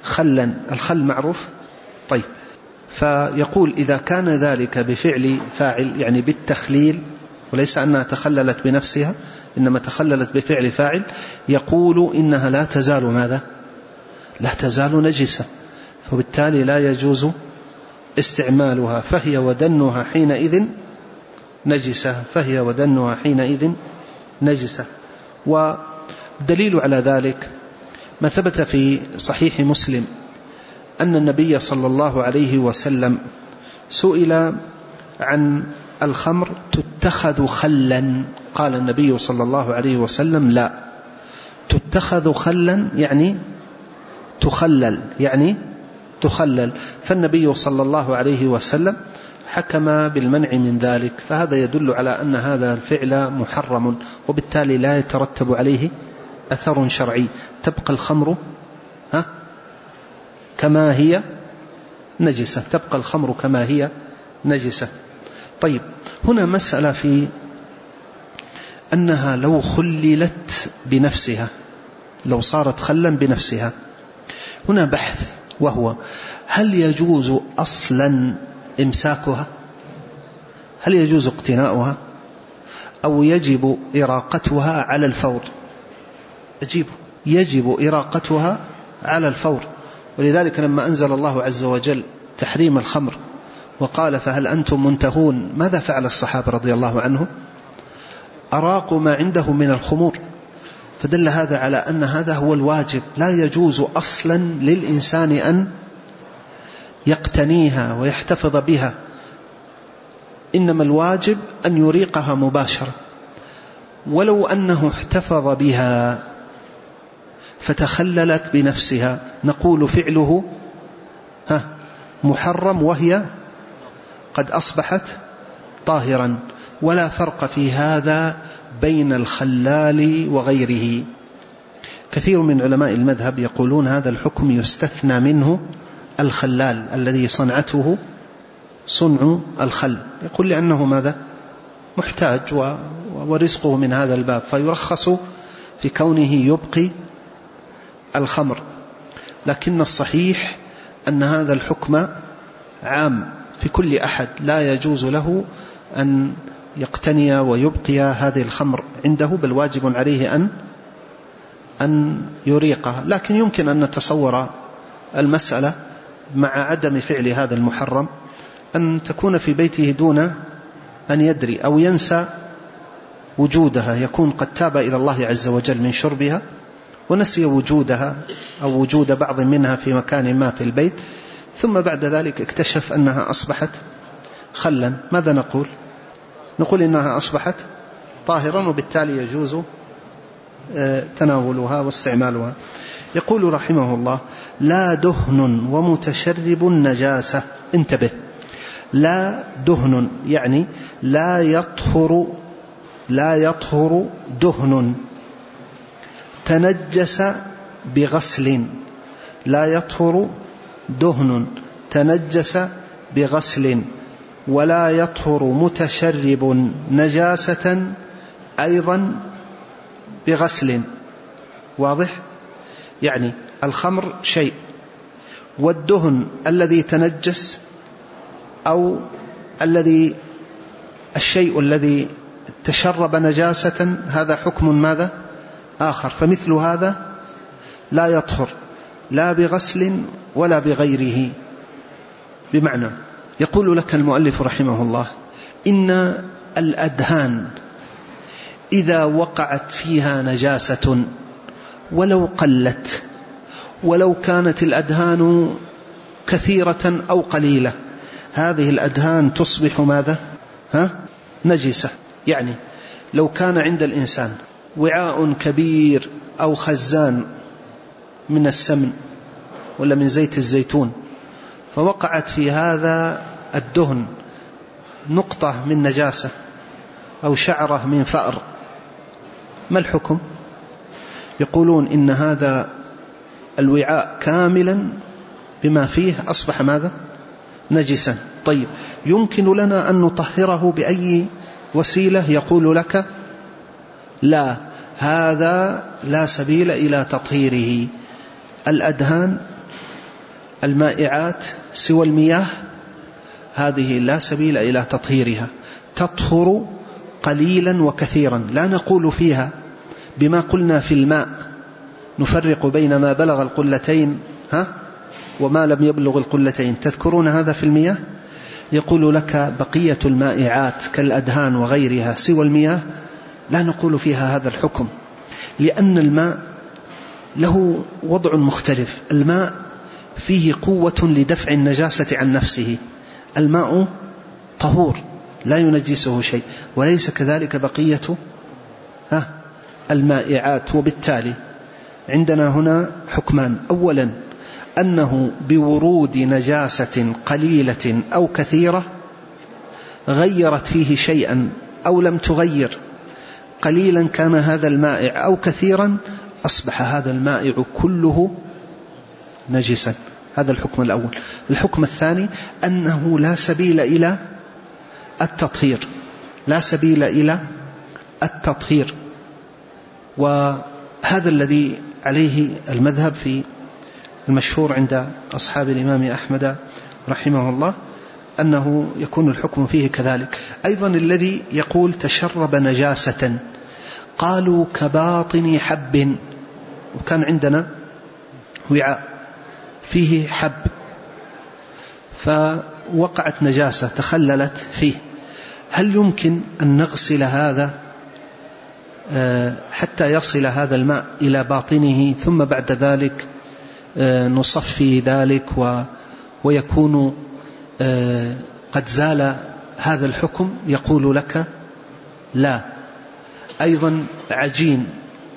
خلا، الخل معروف. طيب، فيقول إذا كان ذلك بفعل فاعل يعني بالتخليل، وليس أنها تخللت بنفسها إنما تخللت بفعل فاعل، يقول إنها لا تزال ماذا؟ لا تزال نجسة، فبالتالي لا يجوز استعمالها، فهي ودنها حينئذ نجسة، فهي ودنها حينئذ نجسة. والدليل على ذلك ما ثبت في صحيح مسلم أن النبي صلى الله عليه وسلم سئل عن الخمر تتخذ خلا، قال النبي صلى الله عليه وسلم لا، تتخذ خلا يعني تخلل، يعني تخلل، فالنبي صلى الله عليه وسلم حكم بالمنع من ذلك، فهذا يدل على أن هذا الفعل محرم، وبالتالي لا يترتب عليه أثر شرعي، تبقى الخمر ها كما هي نجسة، تبقى الخمر كما هي نجسة. طيب، هنا مسألة في أنها لو خللت بنفسها، لو صارت خلا بنفسها، هنا بحث، وهو هل يجوز أصلا إمساكها؟ هل يجوز اقتناؤها أو يجب إراقتها على الفور؟ أجيب يجب إراقتها على الفور، ولذلك لما أنزل الله عز وجل تحريم الخمر وقال فهل أنتم منتهون، ماذا فعل الصحابة رضي الله عنهم؟ أراقوا ما عنده من الخمور، فدل هذا على أن هذا هو الواجب، لا يجوز أصلا للإنسان أن يقتنيها ويحتفظ بها، إنما الواجب أن يريقها مباشرة. ولو أنه احتفظ بها فتخللت بنفسها نقول فعله ها محرم وهي قد أصبحت طاهرا، ولا فرق في هذا بين الخلال وغيره. كثير من علماء المذهب يقولون هذا الحكم يستثنى منه الخلال الذي صنعته صنع الخل، يقول لأنه ماذا؟ محتاج ورزقه من هذا الباب، فيرخص في كونه يبقي الخمر. لكن الصحيح أن هذا الحكم عام في كل أحد، لا يجوز له أن يقتني ويبقي هذه الخمر عنده، بل واجب عليه أن أن يريقها. لكن يمكن أن نتصور المسألة مع عدم فعل هذا المحرم أن تكون في بيته دون أن يدري أو ينسى وجودها، يكون قد تاب إلى الله عز وجل من شربها ونسي وجودها أو وجود بعض منها في مكان ما في البيت، ثم بعد ذلك اكتشف أنها أصبحت خلا، ماذا نقول؟ نقول إنها أصبحت طاهرا، وبالتالي يجوز تناولها واستعمالها. يقول رحمه الله لا دهن ومتشرب نجاسة. انتبه، لا دهن يعني لا يطهر لا يطهر دهن تنجس بغسل، لا يطهر دهن تنجس بغسل، ولا يطهر متشرب نجاسة أيضا بغسل. واضح؟ يعني الخمر شيء، والدهن الذي تنجس أو الذي الشيء الذي تشرب نجاسة هذا حكم ماذا؟ آخر. فمثل هذا لا يطهر لا بغسل ولا بغيره. بمعنى يقول لك المؤلف رحمه الله إن الأدهان إذا وقعت فيها نجاسة ولو قلت، ولو كانت الأدهان كثيرة أو قليلة، هذه الأدهان تصبح ماذا؟ ها؟ نجسة. يعني لو كان عند الإنسان وعاء كبير أو خزان من السمن ولا من زيت الزيتون، فوقعت في هذا الدهن نقطة من نجاسة أو شعرة من فأر، ما الحكم؟ يقولون إن هذا الوعاء كاملا بما فيه أصبح ماذا؟ نجسا. طيب، يمكن لنا أن نطهره بأي وسيلة؟ يقول لك لا، هذا لا سبيل إلى تطهيره. الأدهان المائعات سوى المياه هذه لا سبيل إلى تطهيرها، تطهر قليلا وكثيرا. لا نقول فيها بما قلنا في الماء نفرق بين ما بلغ القلتين ها وما لم يبلغ القلتين، تذكرون هذا في المياه؟ يقول لك بقية المائعات كالأدهان وغيرها سوى المياه لا نقول فيها هذا الحكم، لأن الماء له وضع مختلف. الماء فيه قوة لدفع النجاسة عن نفسه، الماء طهور لا ينجسه شيء، وليس كذلك بقية ها المائعات. وبالتالي عندنا هنا حكمان: أولا أنه بورود نجاسة قليلة أو كثيرة غيرت فيه شيئا أو لم تغير، قليلا كان هذا المائع أو كثيرا أصبح هذا المائع كله نجسا. هذا الحكم الأول. الحكم الثاني أنه لا سبيل إلى التطهير، لا سبيل إلى التطهير، وهذا الذي عليه المذهب في المشهور عند أصحاب الإمام أحمد رحمه الله، أنه يكون الحكم فيه كذلك. أيضا الذي يقول تشرب نجاسة قالوا كباطن حب، وكان عندنا وعاء فيه حب فوقعت نجاسة تخللت فيه، هل يمكن أن نغسل هذا حتى يصل هذا الماء إلى باطنه ثم بعد ذلك نصفي ذلك ويكون قد زال هذا الحكم؟ يقول لك لا. أيضا عجين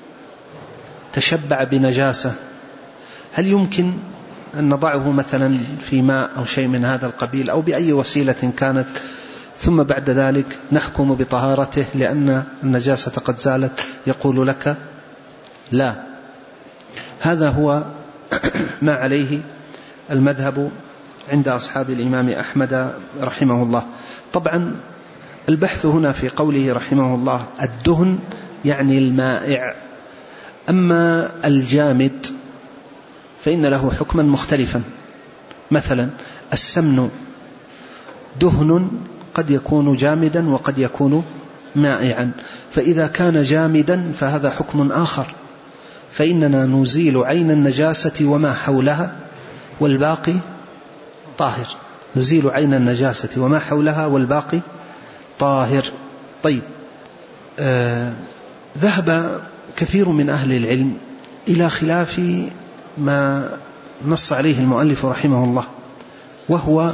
تشبع بنجاسة، هل يمكن أن نضعه مثلا في ماء أو شيء من هذا القبيل أو بأي وسيلة كانت ثم بعد ذلك نحكم بطهارته لأن النجاسة قد زالت؟ يقول لك لا. هذا هو ما عليه المذهب عند أصحاب الإمام أحمد رحمه الله. طبعا البحث هنا في قوله رحمه الله الدهن يعني المائع، أما الجامد فإن له حكما مختلفا. مثلا السمن دهن قد يكون جامدا وقد يكون مائعا، فإذا كان جامدا فهذا حكم آخر، فإننا نزيل عين النجاسة وما حولها والباقي طاهر، نزيل عين النجاسة وما حولها والباقي طاهر. طيب، آه ذهب كثير من أهل العلم إلى خلاف ما نص عليه المؤلف رحمه الله، وهو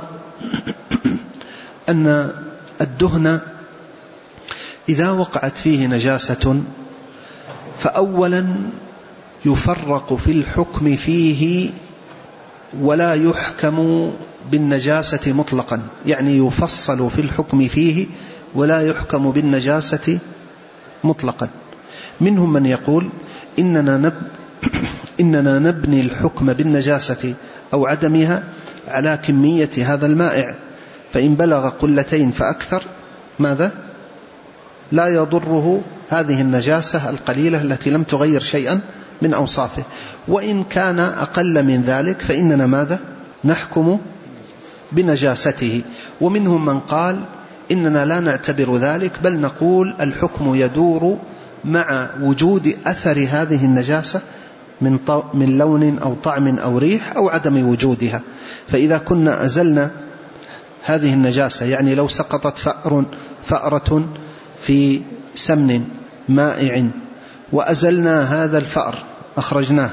أن الدهن إذا وقعت فيه نجاسة فأولا يفرق في الحكم فيه ولا يحكم بالنجاسة مطلقا، يعني يفصل في الحكم فيه ولا يحكم بالنجاسة مطلقا. منهم من يقول إننا, نب إننا نبني الحكم بالنجاسة أو عدمها على كمية هذا المائع، فإن بلغ قلتين فأكثر ماذا؟ لا يضره هذه النجاسة القليلة التي لم تغير شيئا من أوصافه، وإن كان أقل من ذلك فإننا ماذا؟ نحكم بنجاسته. ومنهم من قال إننا لا نعتبر ذلك، بل نقول الحكم يدور مع وجود أثر هذه النجاسة من, من لون أو طعم أو ريح أو عدم وجودها. فإذا كنا أزلنا هذه النجاسة، يعني لو سقطت فأر فأرة في سمن مائع وأزلنا هذا الفأر أخرجناه،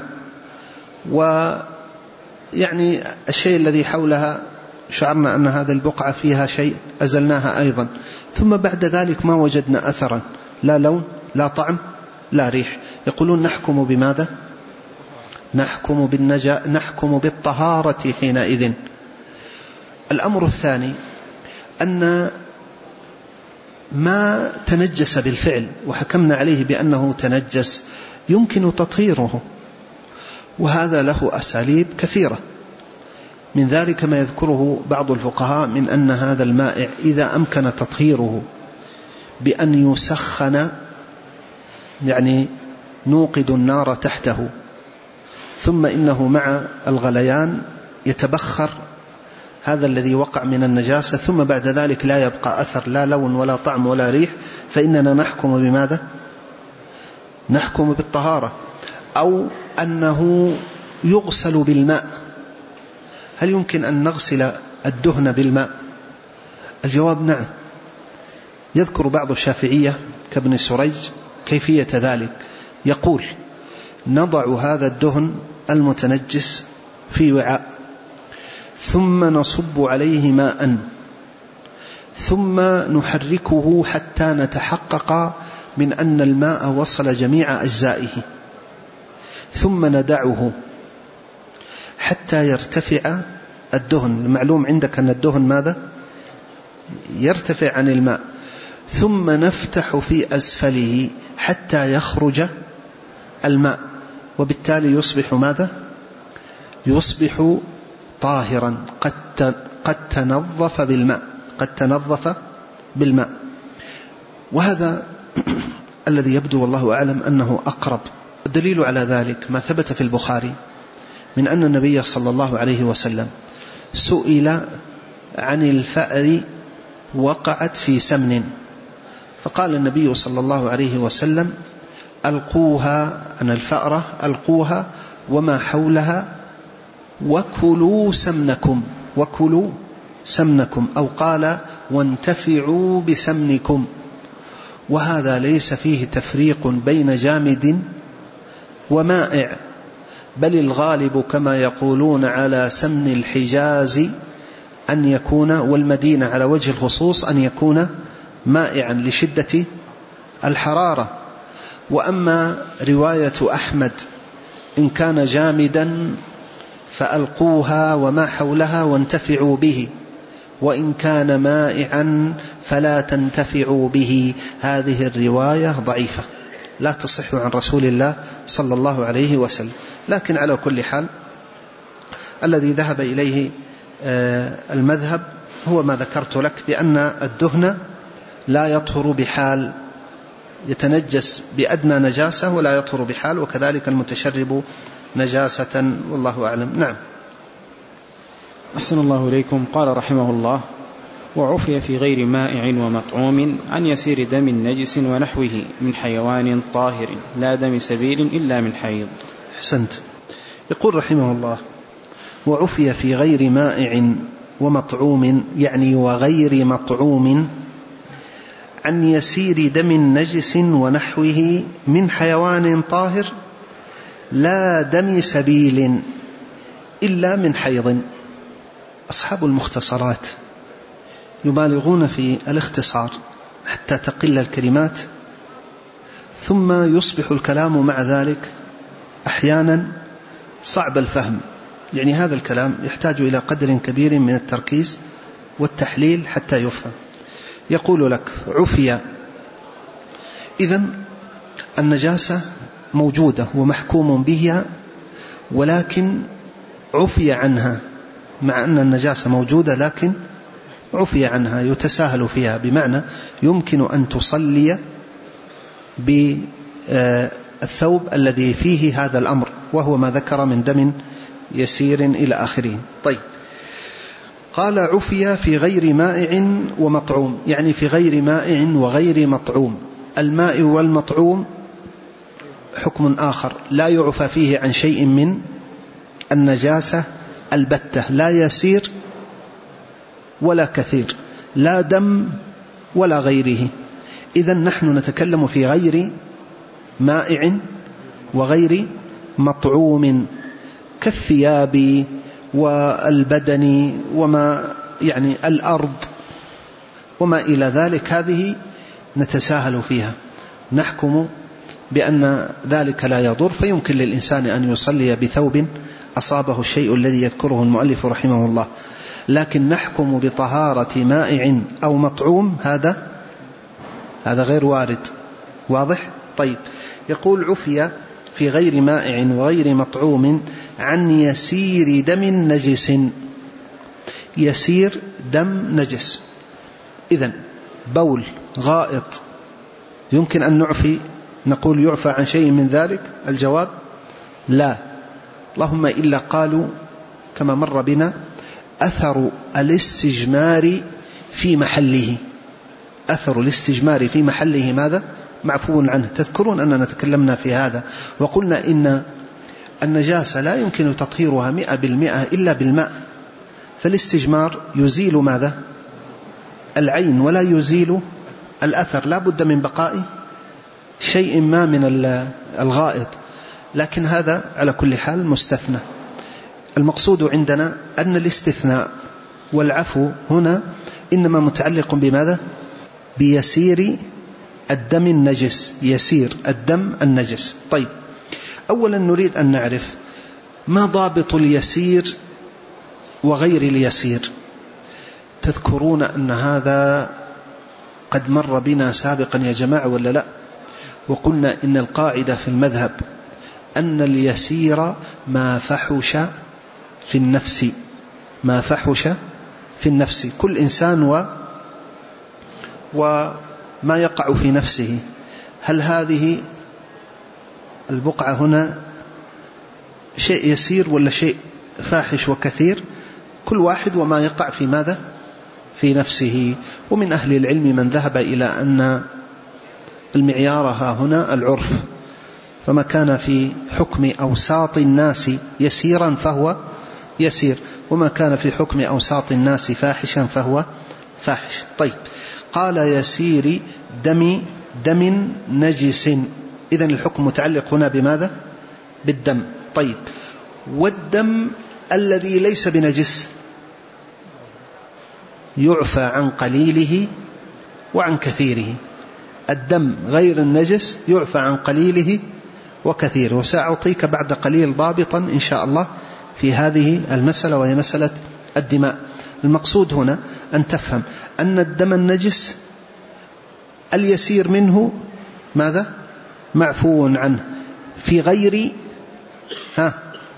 ويعني الشيء الذي حولها شعرنا أن هذا البقعة فيها شيء أزلناها أيضا، ثم بعد ذلك ما وجدنا أثرا لا لون لا طعم لا ريح، يقولون نحكم بماذا؟ نحكم بالنجا نحكم بالطهارة حينئذ. الأمر الثاني أن ما تنجس بالفعل وحكمنا عليه بأنه تنجس يمكن تطهيره، وهذا له أساليب كثيرة، من ذلك ما يذكره بعض الفقهاء من أن هذا المائع إذا أمكن تطهيره بأن يسخن، يعني نوقد النار تحته ثم إنه مع الغليان يتبخر هذا الذي وقع من النجاسة ثم بعد ذلك لا يبقى أثر لا لون ولا طعم ولا ريح، فإننا نحكم بماذا؟ نحكم بالطهارة. أو أنه يغسل بالماء، هل يمكن أن نغسل الدهن بالماء؟ الجواب نعم. يذكر بعض الشافعية كابن سريج كيفية ذلك، يقول نضع هذا الدهن المتنجس في وعاء ثم نصب عليه ماء ثم نحركه حتى نتحقق من أن الماء وصل جميع أجزائه، ثم ندعه حتى يرتفع الدهن. المعلوم عندك أن الدهن ماذا؟ يرتفع عن الماء، ثم نفتح في أسفله حتى يخرج الماء، وبالتالي يصبح ماذا؟ يصبح طاهرا قد قد تنظف بالماء قد تنظف بالماء. وهذا الذي يبدو والله أعلم أنه أقرب. الدليل على ذلك ما ثبت في البخاري من أن النبي صلى الله عليه وسلم سئل عن الفأر وقعت في سمن، فقال النبي صلى الله عليه وسلم ألقوها عن الفأرة ألقوها وما حولها وكلوا سمنكم وكلوا سمنكم أو قال وانتفعوا بسمنكم. وهذا ليس فيه تفريق بين جامد ومائع، بل الغالب كما يقولون على سمن الحجاز أن يكون، والمدينة على وجه الخصوص، أن يكون مائعا لشدة الحرارة. وأما رواية أحمد إن كان جامدا فألقوها وما حولها وانتفعوا به، وإن كان مائعا فلا تنتفعوا به، هذه الرواية ضعيفة لا تصح عن رسول الله صلى الله عليه وسلم. لكن على كل حال الذي ذهب إليه المذهب هو ما ذكرت لك، بأن الدهن لا يطهر بحال، يتنجس بأدنى نجاسة ولا يطهر بحال، وكذلك المتشرب نجاسة، والله أعلم. نعم. أحسن الله إليكم. قال رحمه الله: وعفي في غير مائع ومطعوم عن يسير دم نجس ونحوه من حيوان طاهر لا دم سبيل إلا من حيض. أحسنت. يقول رحمه الله: وعفي في غير مائع ومطعوم، يعني وغير مطعوم، عن يسير دم نجس ونحوه من حيوان طاهر لا دم سبيل إلا من حيض. أصحاب المختصرات يبالغون في الاختصار حتى تقل الكلمات، ثم يصبح الكلام مع ذلك أحيانا صعب الفهم. يعني هذا الكلام يحتاج إلى قدر كبير من التركيز والتحليل حتى يفهم. يقول لك: عفية، إذن النجاسة موجودة ومحكوم بها، ولكن عفي عنها، مع أن النجاسة موجودة لكن عفي عنها، يتساهل فيها، بمعنى يمكن أن تصلي بالثوب الذي فيه هذا الأمر، وهو ما ذكر من دم يسير إلى آخره. طيب، قال: عفي في غير مائع ومطعوم، يعني في غير مائع وغير مطعوم. الماء والمطعوم حكم آخر، لا يعفى فيه عن شيء من النجاسة البتة، لا يسير ولا كثير، لا دم ولا غيره. إذن نحن نتكلم في غير مائع وغير مطعوم، كالثياب والبدن وما يعني الأرض وما إلى ذلك، هذه نتساهل فيها، نحكم بأن ذلك لا يضر، فيمكن للإنسان أن يصلي بثوب أصابه الشيء الذي يذكره المؤلف رحمه الله. لكن نحكم بطهارة مائع أو مطعوم، هذا هذا غير وارد. واضح؟ طيب، يقول: عفية في غير مائع وغير مطعوم عن يسير دم نجس. يسير دم نجس، إذن بول، غائط، يمكن أن نعفي، نقول يعفى عن شيء من ذلك؟ الجواب لا، اللهم إلا قالوا كما مر بنا أثر الاستجمار في محله، أثر الاستجمار في محله ماذا؟ معفو عنه. تذكرون أننا تكلمنا في هذا وقلنا إن النجاسة لا يمكن تطهيرها مئة بالمئة إلا بالماء، فالاستجمار يزيل ماذا؟ العين ولا يزيل الأثر، لا بد من بقاء شيء ما من الغائط، لكن هذا على كل حال مستثنى. المقصود عندنا أن الاستثناء والعفو هنا إنما متعلق بماذا؟ بيسير الدم النجس، يسير الدم النجس. طيب، أولا نريد أن نعرف ما ضابط اليسير وغير اليسير. تذكرون أن هذا قد مر بنا سابقا يا جماعة ولا لا؟ وقلنا إن القاعدة في المذهب أن اليسير ما فحش في النفس، ما فحش في النفس، كل إنسان و وما يقع في نفسه. هل هذه البقعة هنا شيء يسير ولا شيء فاحش وكثير؟ كل واحد وما يقع في ماذا؟ في نفسه. ومن أهل العلم من ذهب إلى أن المعيار ها هنا العرف، فما كان في حكم أوساط الناس يسيرا فهو يسير، وما كان في حكم أوساط الناس فاحشا فهو فاحش. طيب، قال يسير دم دم نجس، إذن الحكم متعلق هنا بماذا؟ بالدم. طيب، والدم الذي ليس بنجس يعفى عن قليله وعن كثيره. الدم غير النجس يعفى عن قليله وكثيره، وسأعطيك بعد قليل ضابطا إن شاء الله في هذه المسألة وهي مسألة الدماء. المقصود هنا أن تفهم أن الدم النجس اليسير منه ماذا؟ معفو عنه في غير ها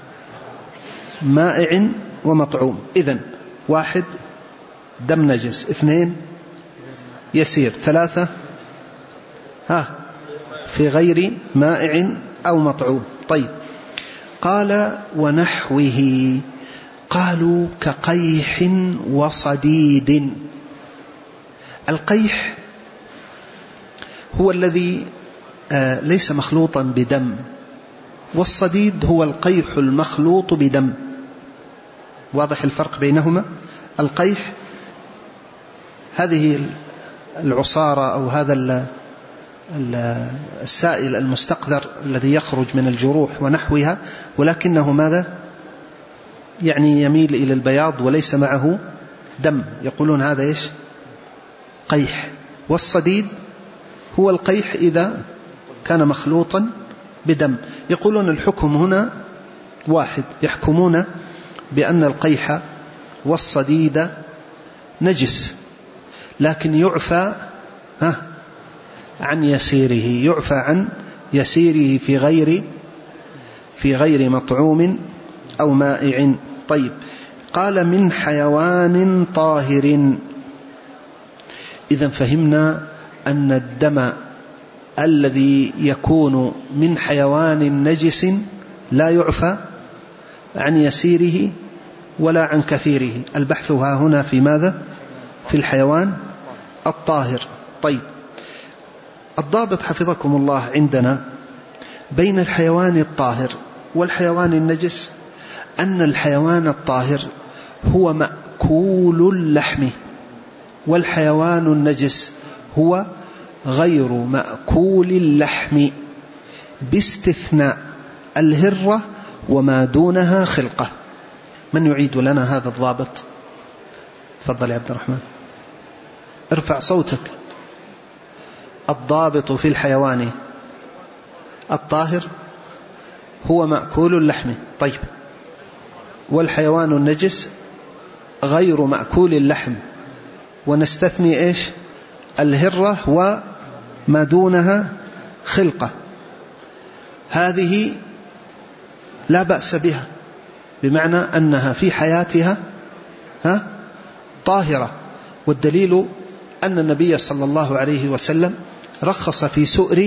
مائع ومطعوم. إذن واحد دم نجس، اثنين يسير، ثلاثة ها في غير مائع أو مطعوم. طيب، قال ونحوه، قالوا كقيح وصديد. القيح هو الذي آه ليس مخلوطا بدم، والصديد هو القيح المخلوط بدم. واضح الفرق بينهما؟ القيح هذه العصارة أو هذا السائل المستقذر الذي يخرج من الجروح ونحوها، ولكنه ماذا؟ يعني يميل إلى البياض وليس معه دم، يقولون هذا إيش؟ قيح. والصديد هو القيح إذا كان مخلوطا بدم. يقولون الحكم هنا واحد، يحكمون بأن القيح والصديد نجس، لكن يعفى ها عن يسيره، يعفى عن يسيره في غير في غير مطعوم أو مائع. طيب، قال من حيوان طاهر. إذن فهمنا أن الدم الذي يكون من حيوان نجس لا يعفى عن يسيره ولا عن كثيره. البحث ها هنا في ماذا؟ في الحيوان الطاهر. طيب، الضابط حفظكم الله عندنا بين الحيوان الطاهر والحيوان النجس أن الحيوان الطاهر هو مأكول اللحم، والحيوان النجس هو غير مأكول اللحم، باستثناء الهرة وما دونها خلقة. من يعيد لنا هذا الضابط؟ تفضل يا عبد الرحمن، ارفع صوتك. الضابط في الحيوان الطاهر هو مأكول اللحم. طيب، والحيوان النجس غير مأكول اللحم، ونستثني إيش؟ الهرة وما دونها خلقة. هذه لا بأس بها، بمعنى أنها في حياتها ها طاهرة. والدليل أن النبي صلى الله عليه وسلم رخص في سؤر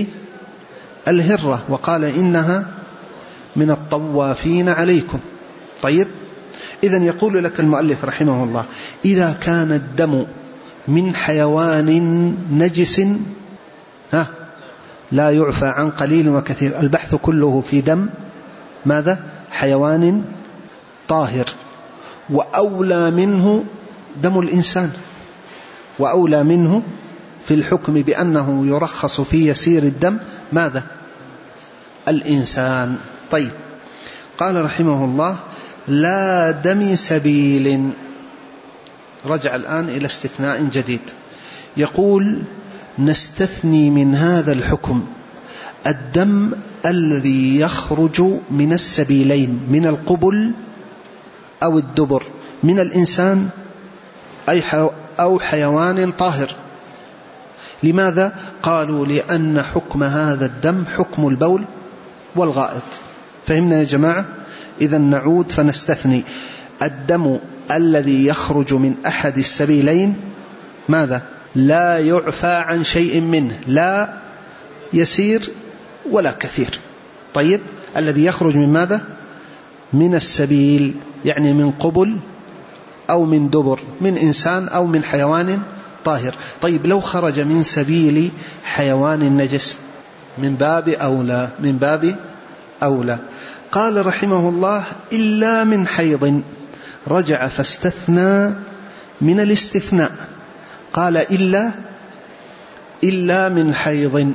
الهرة وقال إنها من الطوافين عليكم. طيب، إذن يقول لك المؤلف رحمه الله: إذا كان الدم من حيوان نجس ها لا يعفى عن قليل وكثير. البحث كله في دم ماذا؟ حيوان طاهر، وأولى منه دم الإنسان، وأولى منه في الحكم بأنه يرخص في يسير الدم ماذا؟ الإنسان. طيب، قال رحمه الله: لا دم سبيل. رجع الآن إلى استثناء جديد، يقول: نستثني من هذا الحكم الدم الذي يخرج من السبيلين، من القبل أو الدبر، من الإنسان أو حيوان طاهر. لماذا؟ قالوا: لأن حكم هذا الدم حكم البول والغائط. فهمنا يا جماعة؟ إذن نعود فنستثني: الدم الذي يخرج من أحد السبيلين ماذا؟ لا يعفى عن شيء منه، لا يسير ولا كثير. طيب، الذي يخرج من ماذا؟ من السبيل، يعني من قبل أو من دبر، من إنسان أو من حيوان طاهر. طيب، لو خرج من سبيل حيوان نجس من باب أولى، من باب أولى. قال رحمه الله: إلا من حيض. رجع فاستثنى من الاستثناء، قال: إلا إلا من حيض،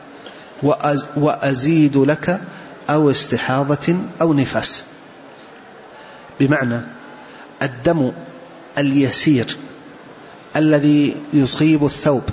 وأزيد لك أو استحاضة أو نفاس. بمعنى الدم اليسير الذي يصيب الثوب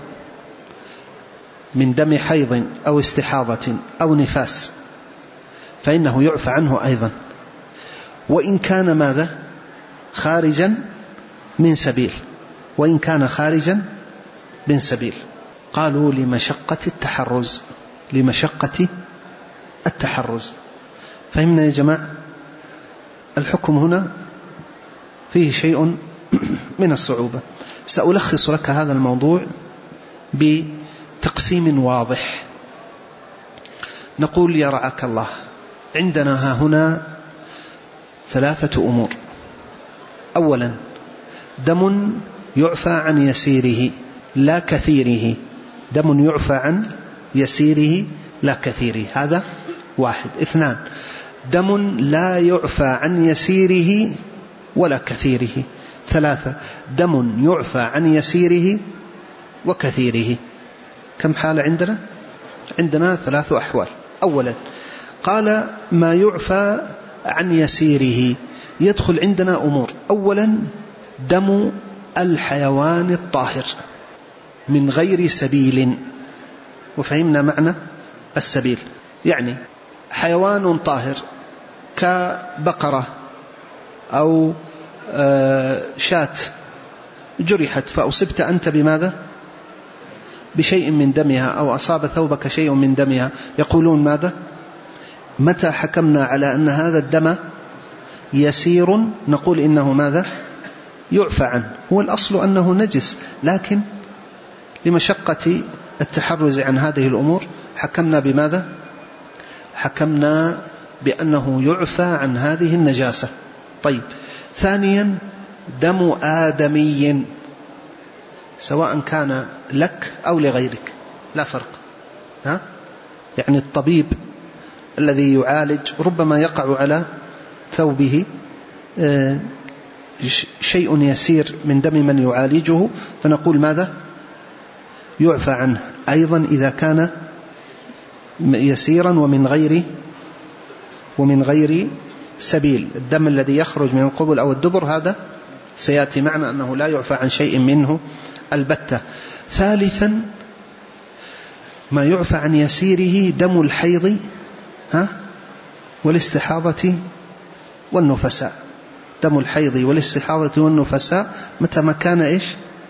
من دم حيض أو استحاضة أو نفاس فإنه يعفى عنه أيضا، وإن كان ماذا؟ خارجا من سبيل، وإن كان خارجا من سبيل. قالوا: لمشقة التحرز، لمشقة التحرز. فهمنا يا جماعة؟ الحكم هنا فيه شيء من الصعوبة. سألخص لك هذا الموضوع بتقسيم واضح. نقول: يا رعاك الله، عندنا ها هنا ثلاثة أمور. أولا، دم يعفى عن يسيره لا كثيره، دم يعفى عن يسيره لا كثيره، هذا واحد. اثنان، دم لا يعفى عن يسيره ولا كثيره. ثلاثة، دم يعفى عن يسيره وكثيره. كم حالة عندنا؟ عندنا ثلاث أحوال. أولا، قال: ما يعفى عن يسيره يدخل عندنا أمور. أولا، دم الحيوان الطاهر من غير سبيل. وفهمنا معنى السبيل، يعني حيوان طاهر كبقرة أو شاة جرحت فأصبت أنت بماذا؟ بشيء من دمها، أو أصاب ثوبك شيء من دمها. يقولون ماذا؟ متى حكمنا على أن هذا الدم يسير نقول إنه ماذا؟ يعفى عنه. هو الأصل أنه نجس، لكن لمشقة التحرز عن هذه الأمور حكمنا بماذا؟ حكمنا بأنه يعفى عن هذه النجاسة. طيب، ثانيا، دم آدمي سواء كان لك أو لغيرك لا فرق، ها؟ يعني الطبيب الذي يعالج ربما يقع على ثوبه شيء يسير من دم من يعالجه، فنقول ماذا؟ يعفى عنه. أيضا إذا كان يسيرا ومن غير ومن غير سبيل، الدم الذي يخرج من القبل أو الدبر هذا سيأتي معنا أنه لا يعفى عن شيء منه البتة. ثالثا، ما يعفى عن يسيره دم الحيض ها والاستحاضة والنفساء. دم الحيض والاستحاضة والنفساء متى ما كان إيش؟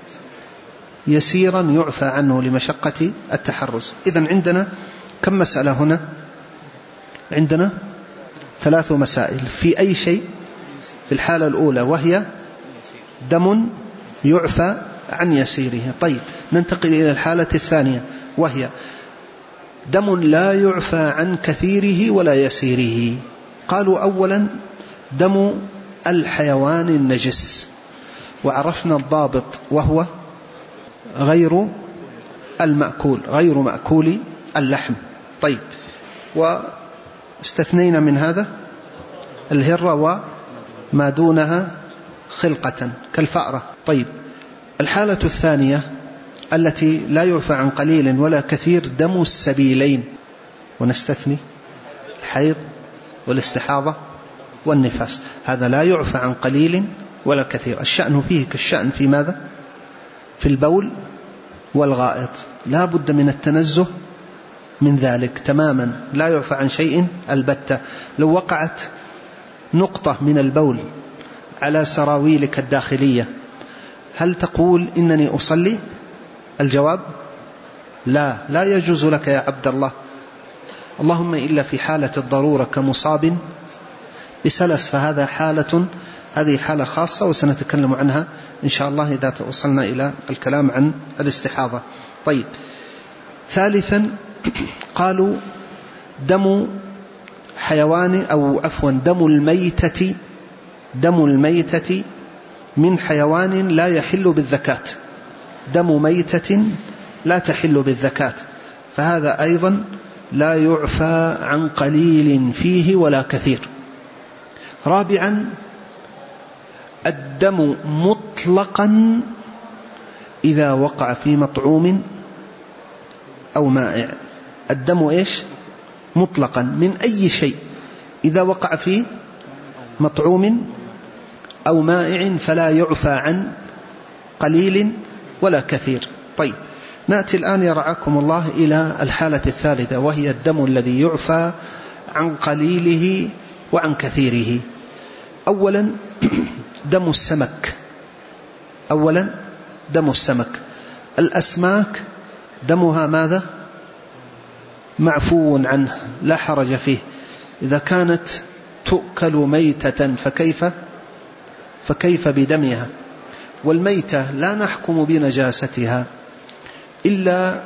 يسيرا يعفى عنه لمشقة التحرز. إذن عندنا كم مسألة هنا؟ عندنا ثلاث مسائل في أي شيء؟ في الحالة الأولى وهي دم يعفى عن يسيره. طيب، ننتقل إلى الحالة الثانية وهي دم لا يعفى عن كثيره ولا يسيره. قالوا أولا دم الحيوان النجس، وعرفنا الضابط وهو غير المأكول، غير مأكول اللحم. طيب، واستثنينا من هذا الهرة وما دونها خلقة كالفأرة. طيب، الحالة الثانية التي لا يعفى عن قليل ولا كثير دم السبيلين، ونستثني الحيض والاستحاضة والنفاس، هذا لا يعفى عن قليل ولا كثير. الشأن فيه كالشأن في ماذا؟ في البول والغائط، لا بد من التنزه من ذلك تماما، لا يعفى عن شيء البتة. لو وقعت نقطة من البول على سراويلك الداخلية هل تقول إنني أصلي؟ الجواب لا، لا يجوز لك يا عبد الله، اللهم إلا في حالة الضرورة كمصاب بسلس، فهذا حالة هذه حالة خاصة وسنتكلم عنها إن شاء الله إذا وصلنا إلى الكلام عن الاستحاضة. طيب، ثالثا قالوا دم حيوان أو عفوا دم الميتة، دم الميتة من حيوان لا يحل بالذكاة، دم ميتة لا تحل بالذكاة، فهذا أيضا لا يعفى عن قليل فيه ولا كثير. رابعا الدم مطلقا إذا وقع في مطعوم أو مائع، الدم إيش؟ مطلقا من أي شيء إذا وقع في مطعوم أو مائع فلا يعفى عن قليل ولا كثير. طيب، نأتي الآن يرعاكم الله إلى الحالة الثالثة، وهي الدم الذي يعفى عن قليله وعن كثيره. أولا دم السمك، أولا دم السمك. الأسماك دمها ماذا؟ معفو عنه، لا حرج فيه. إذا كانت تؤكل ميتة فكيف فكيف بدمها؟ والميتة لا نحكم بنجاستها إلا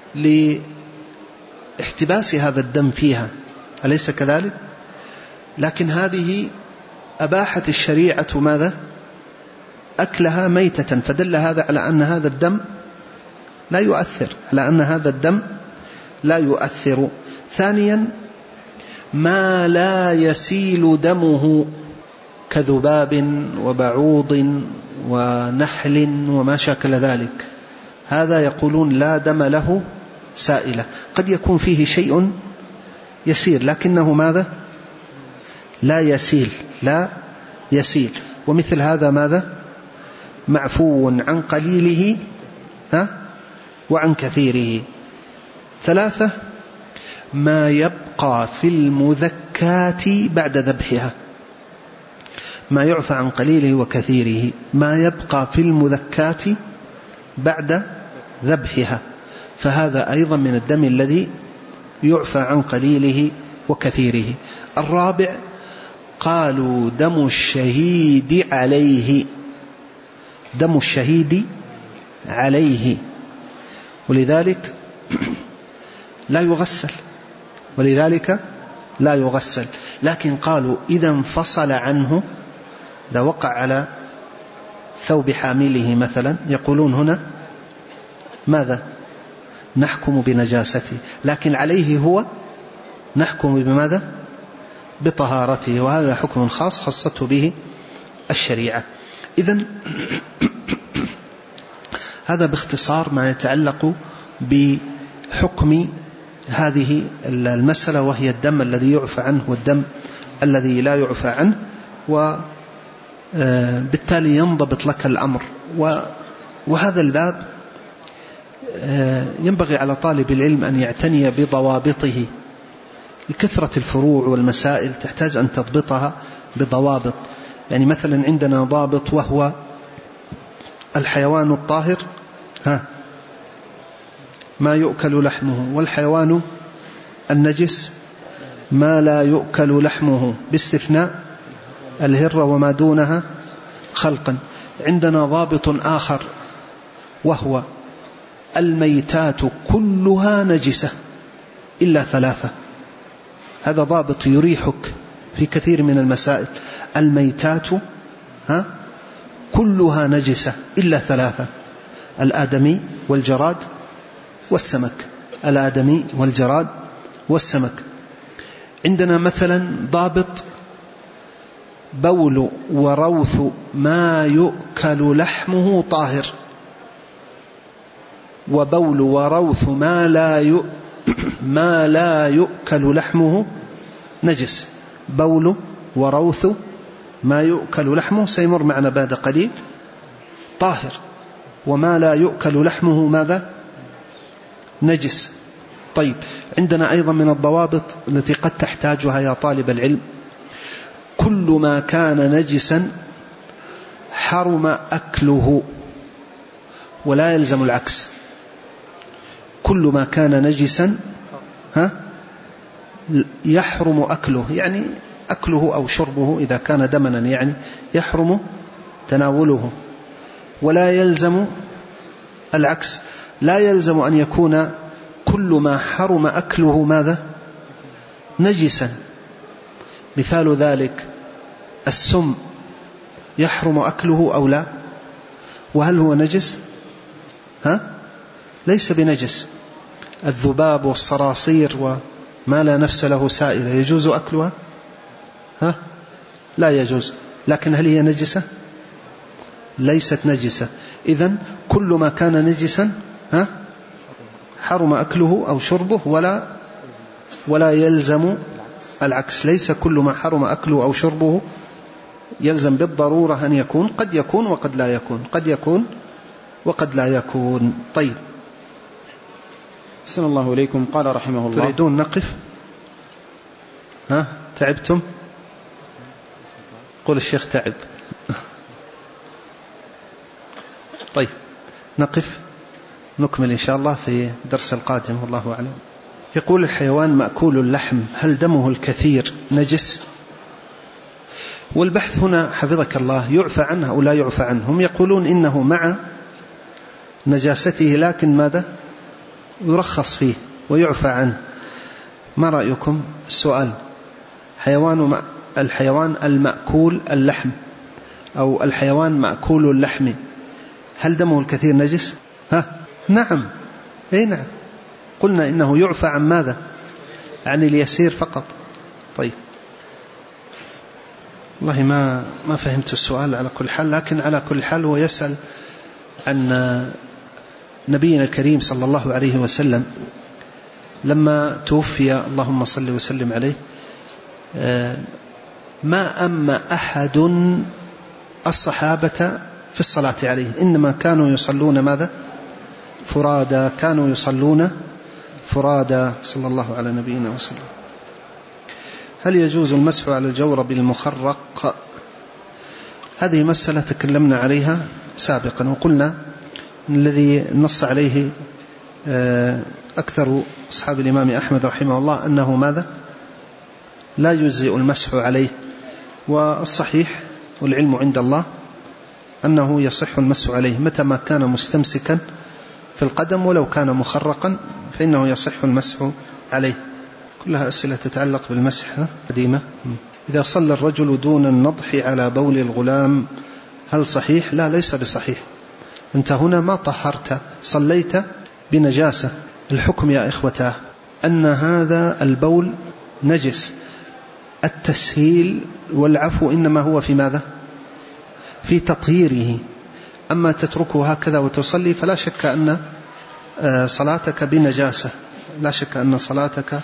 لاحتباس هذا الدم فيها، أليس كذلك؟ لكن هذه أباحت الشريعة ماذا؟ أكلها ميتة، فدل هذا على أن هذا الدم لا يؤثر، على أن هذا الدم لا يؤثر. ثانيا ما لا يسيل دمه كذباب وبعوض ونحل وما شاكل ذلك، هذا يقولون لا دم له سائلة، قد يكون فيه شيء يسير لكنه ماذا؟ لا يسيل، لا يسيل. ومثل هذا ماذا؟ معفو عن قليله ها وعن كثيره. ثلاثة ما يبقى في المذكات بعد ذبحها، ما يعفى عن قليله وكثيره، ما يبقى في المذكات بعد ذبحها، فهذا أيضا من الدم الذي يعفى عن قليله وكثيره. الرابع قالوا دم الشهيد عليه، دم الشهيد عليه، ولذلك لا يغسل، ولذلك لا يغسل. لكن قالوا إذا انفصل عنه، إذا وقع على ثوب حامله مثلا، يقولون هنا ماذا؟ نحكم بنجاسته، لكن عليه هو نحكم بماذا؟ بطهارته، وهذا حكم خاص خصته به الشريعة. إذن هذا باختصار ما يتعلق بحكم هذه المسألة، وهي الدم الذي يعفى عنه والدم الذي لا يعفى عنه، وبالتالي ينضبط لك الأمر. وهذا الباب ينبغي على طالب العلم أن يعتني بضوابطه، لكثرة الفروع والمسائل تحتاج أن تضبطها بضوابط. يعني مثلا عندنا ضابط وهو الحيوان الطاهر ها ما يؤكل لحمه، والحيوان النجس ما لا يؤكل لحمه باستثناء الهرة وما دونها خلقا. عندنا ضابط آخر وهو الميتات كلها نجسة إلا ثلاثة، هذا ضابط يريحك في كثير من المسائل. الميتات ها كلها نجسة إلا ثلاثة: الآدمي والجراد والسمك. الآدمي والجراد والسمك. عندنا مثلا ضابط: بول وروث ما يؤكل لحمه طاهر، وبول وروث ما لا ي... ما لا يؤكل لحمه نجس. بول وروث ما يؤكل لحمه سيمر معنا بعد قليل طاهر، وما لا يؤكل لحمه ماذا؟ نجس. طيب، عندنا أيضا من الضوابط التي قد تحتاجها يا طالب العلم: كل ما كان نجسا حرم أكله، ولا يلزم العكس. كل ما كان نجسا ها يحرم أكله، يعني أكله أو شربه إذا كان دمنا يعني يحرم تناوله، ولا يلزم العكس. لا يلزم أن يكون كل ما حرم أكله ماذا؟ نجسا. مثال ذلك: السم يحرم أكله أو لا؟ وهل هو نجس؟ ها؟ ليس بنجس. الذباب والصراصير وما لا نفس له سائلة يجوز أكلها؟ ها؟ لا يجوز. لكن هل هي نجسة؟ ليست نجسة. إذن كل ما كان نجسا ها حرم أكله أو شربه، ولا ولا يلزم العكس. ليس كل ما حرم أكله أو شربه يلزم بالضرورة أن يكون، قد يكون وقد لا يكون، قد يكون وقد لا يكون. طيب، أحسن الله إليكم. قال رحمه الله: تريدون نقف؟ ها تعبتم؟ قول الشيخ تعب. طيب نقف، نكمل إن شاء الله في الدرس القادم، والله أعلم. يقول: الحيوان مأكول اللحم هل دمه الكثير نجس؟ والبحث هنا حفظك الله يعفى عنه أو لا يعفى عنه. هم يقولون إنه مع نجاسته لكن ماذا؟ يرخص فيه ويعفى عنه. ما رأيكم؟ السؤال: حيوان الحيوان المأكول اللحم أو الحيوان مأكول اللحم هل دمه الكثير نجس؟ ها؟ نعم. أي نعم. قلنا إنه يعفى عن ماذا؟ عن اليسير فقط. طيب، والله ما ما فهمت السؤال على كل حال، لكن على كل حال هو يسأل عن نبينا الكريم صلى الله عليه وسلم لما توفي، اللهم صل وسلم عليه، ما أما أحد الصحابة في الصلاة عليه، إنما كانوا يصلون ماذا؟ فرادا. كانوا يصلون فرادا، صلى الله على نبينا وسلم. هل يجوز المسح على الجورب المخرق؟ هذه مسألة تكلمنا عليها سابقا، وقلنا الذي نص عليه أكثر أصحاب الإمام أحمد رحمه الله أنه ماذا؟ لا يجزئ المسح عليه. والصحيح والعلم عند الله أنه يصح المسح عليه متى ما كان مستمسكا في القدم، ولو كان مخرقا فإنه يصح المسح عليه. كلها أسئلة تتعلق بالمسح قديمة. إذا صلى الرجل دون النضح على بول الغلام هل صحيح؟ لا، ليس بصحيح. أنت هنا ما طهرت، صليت بنجاسة. الحكم يا إخوتاه أن هذا البول نجس. التسهيل والعفو إنما هو في ماذا؟ في تطهيره. أما تتركه هكذا وتصلي فلا شك أن صلاتك بنجاسة، لا شك أن صلاتك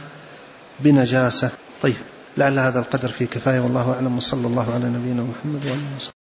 بنجاسة. طيب، لعل هذا القدر فيه كفاية، والله أعلم، وصلى الله على نبينا محمد وعلى آله وصحبه.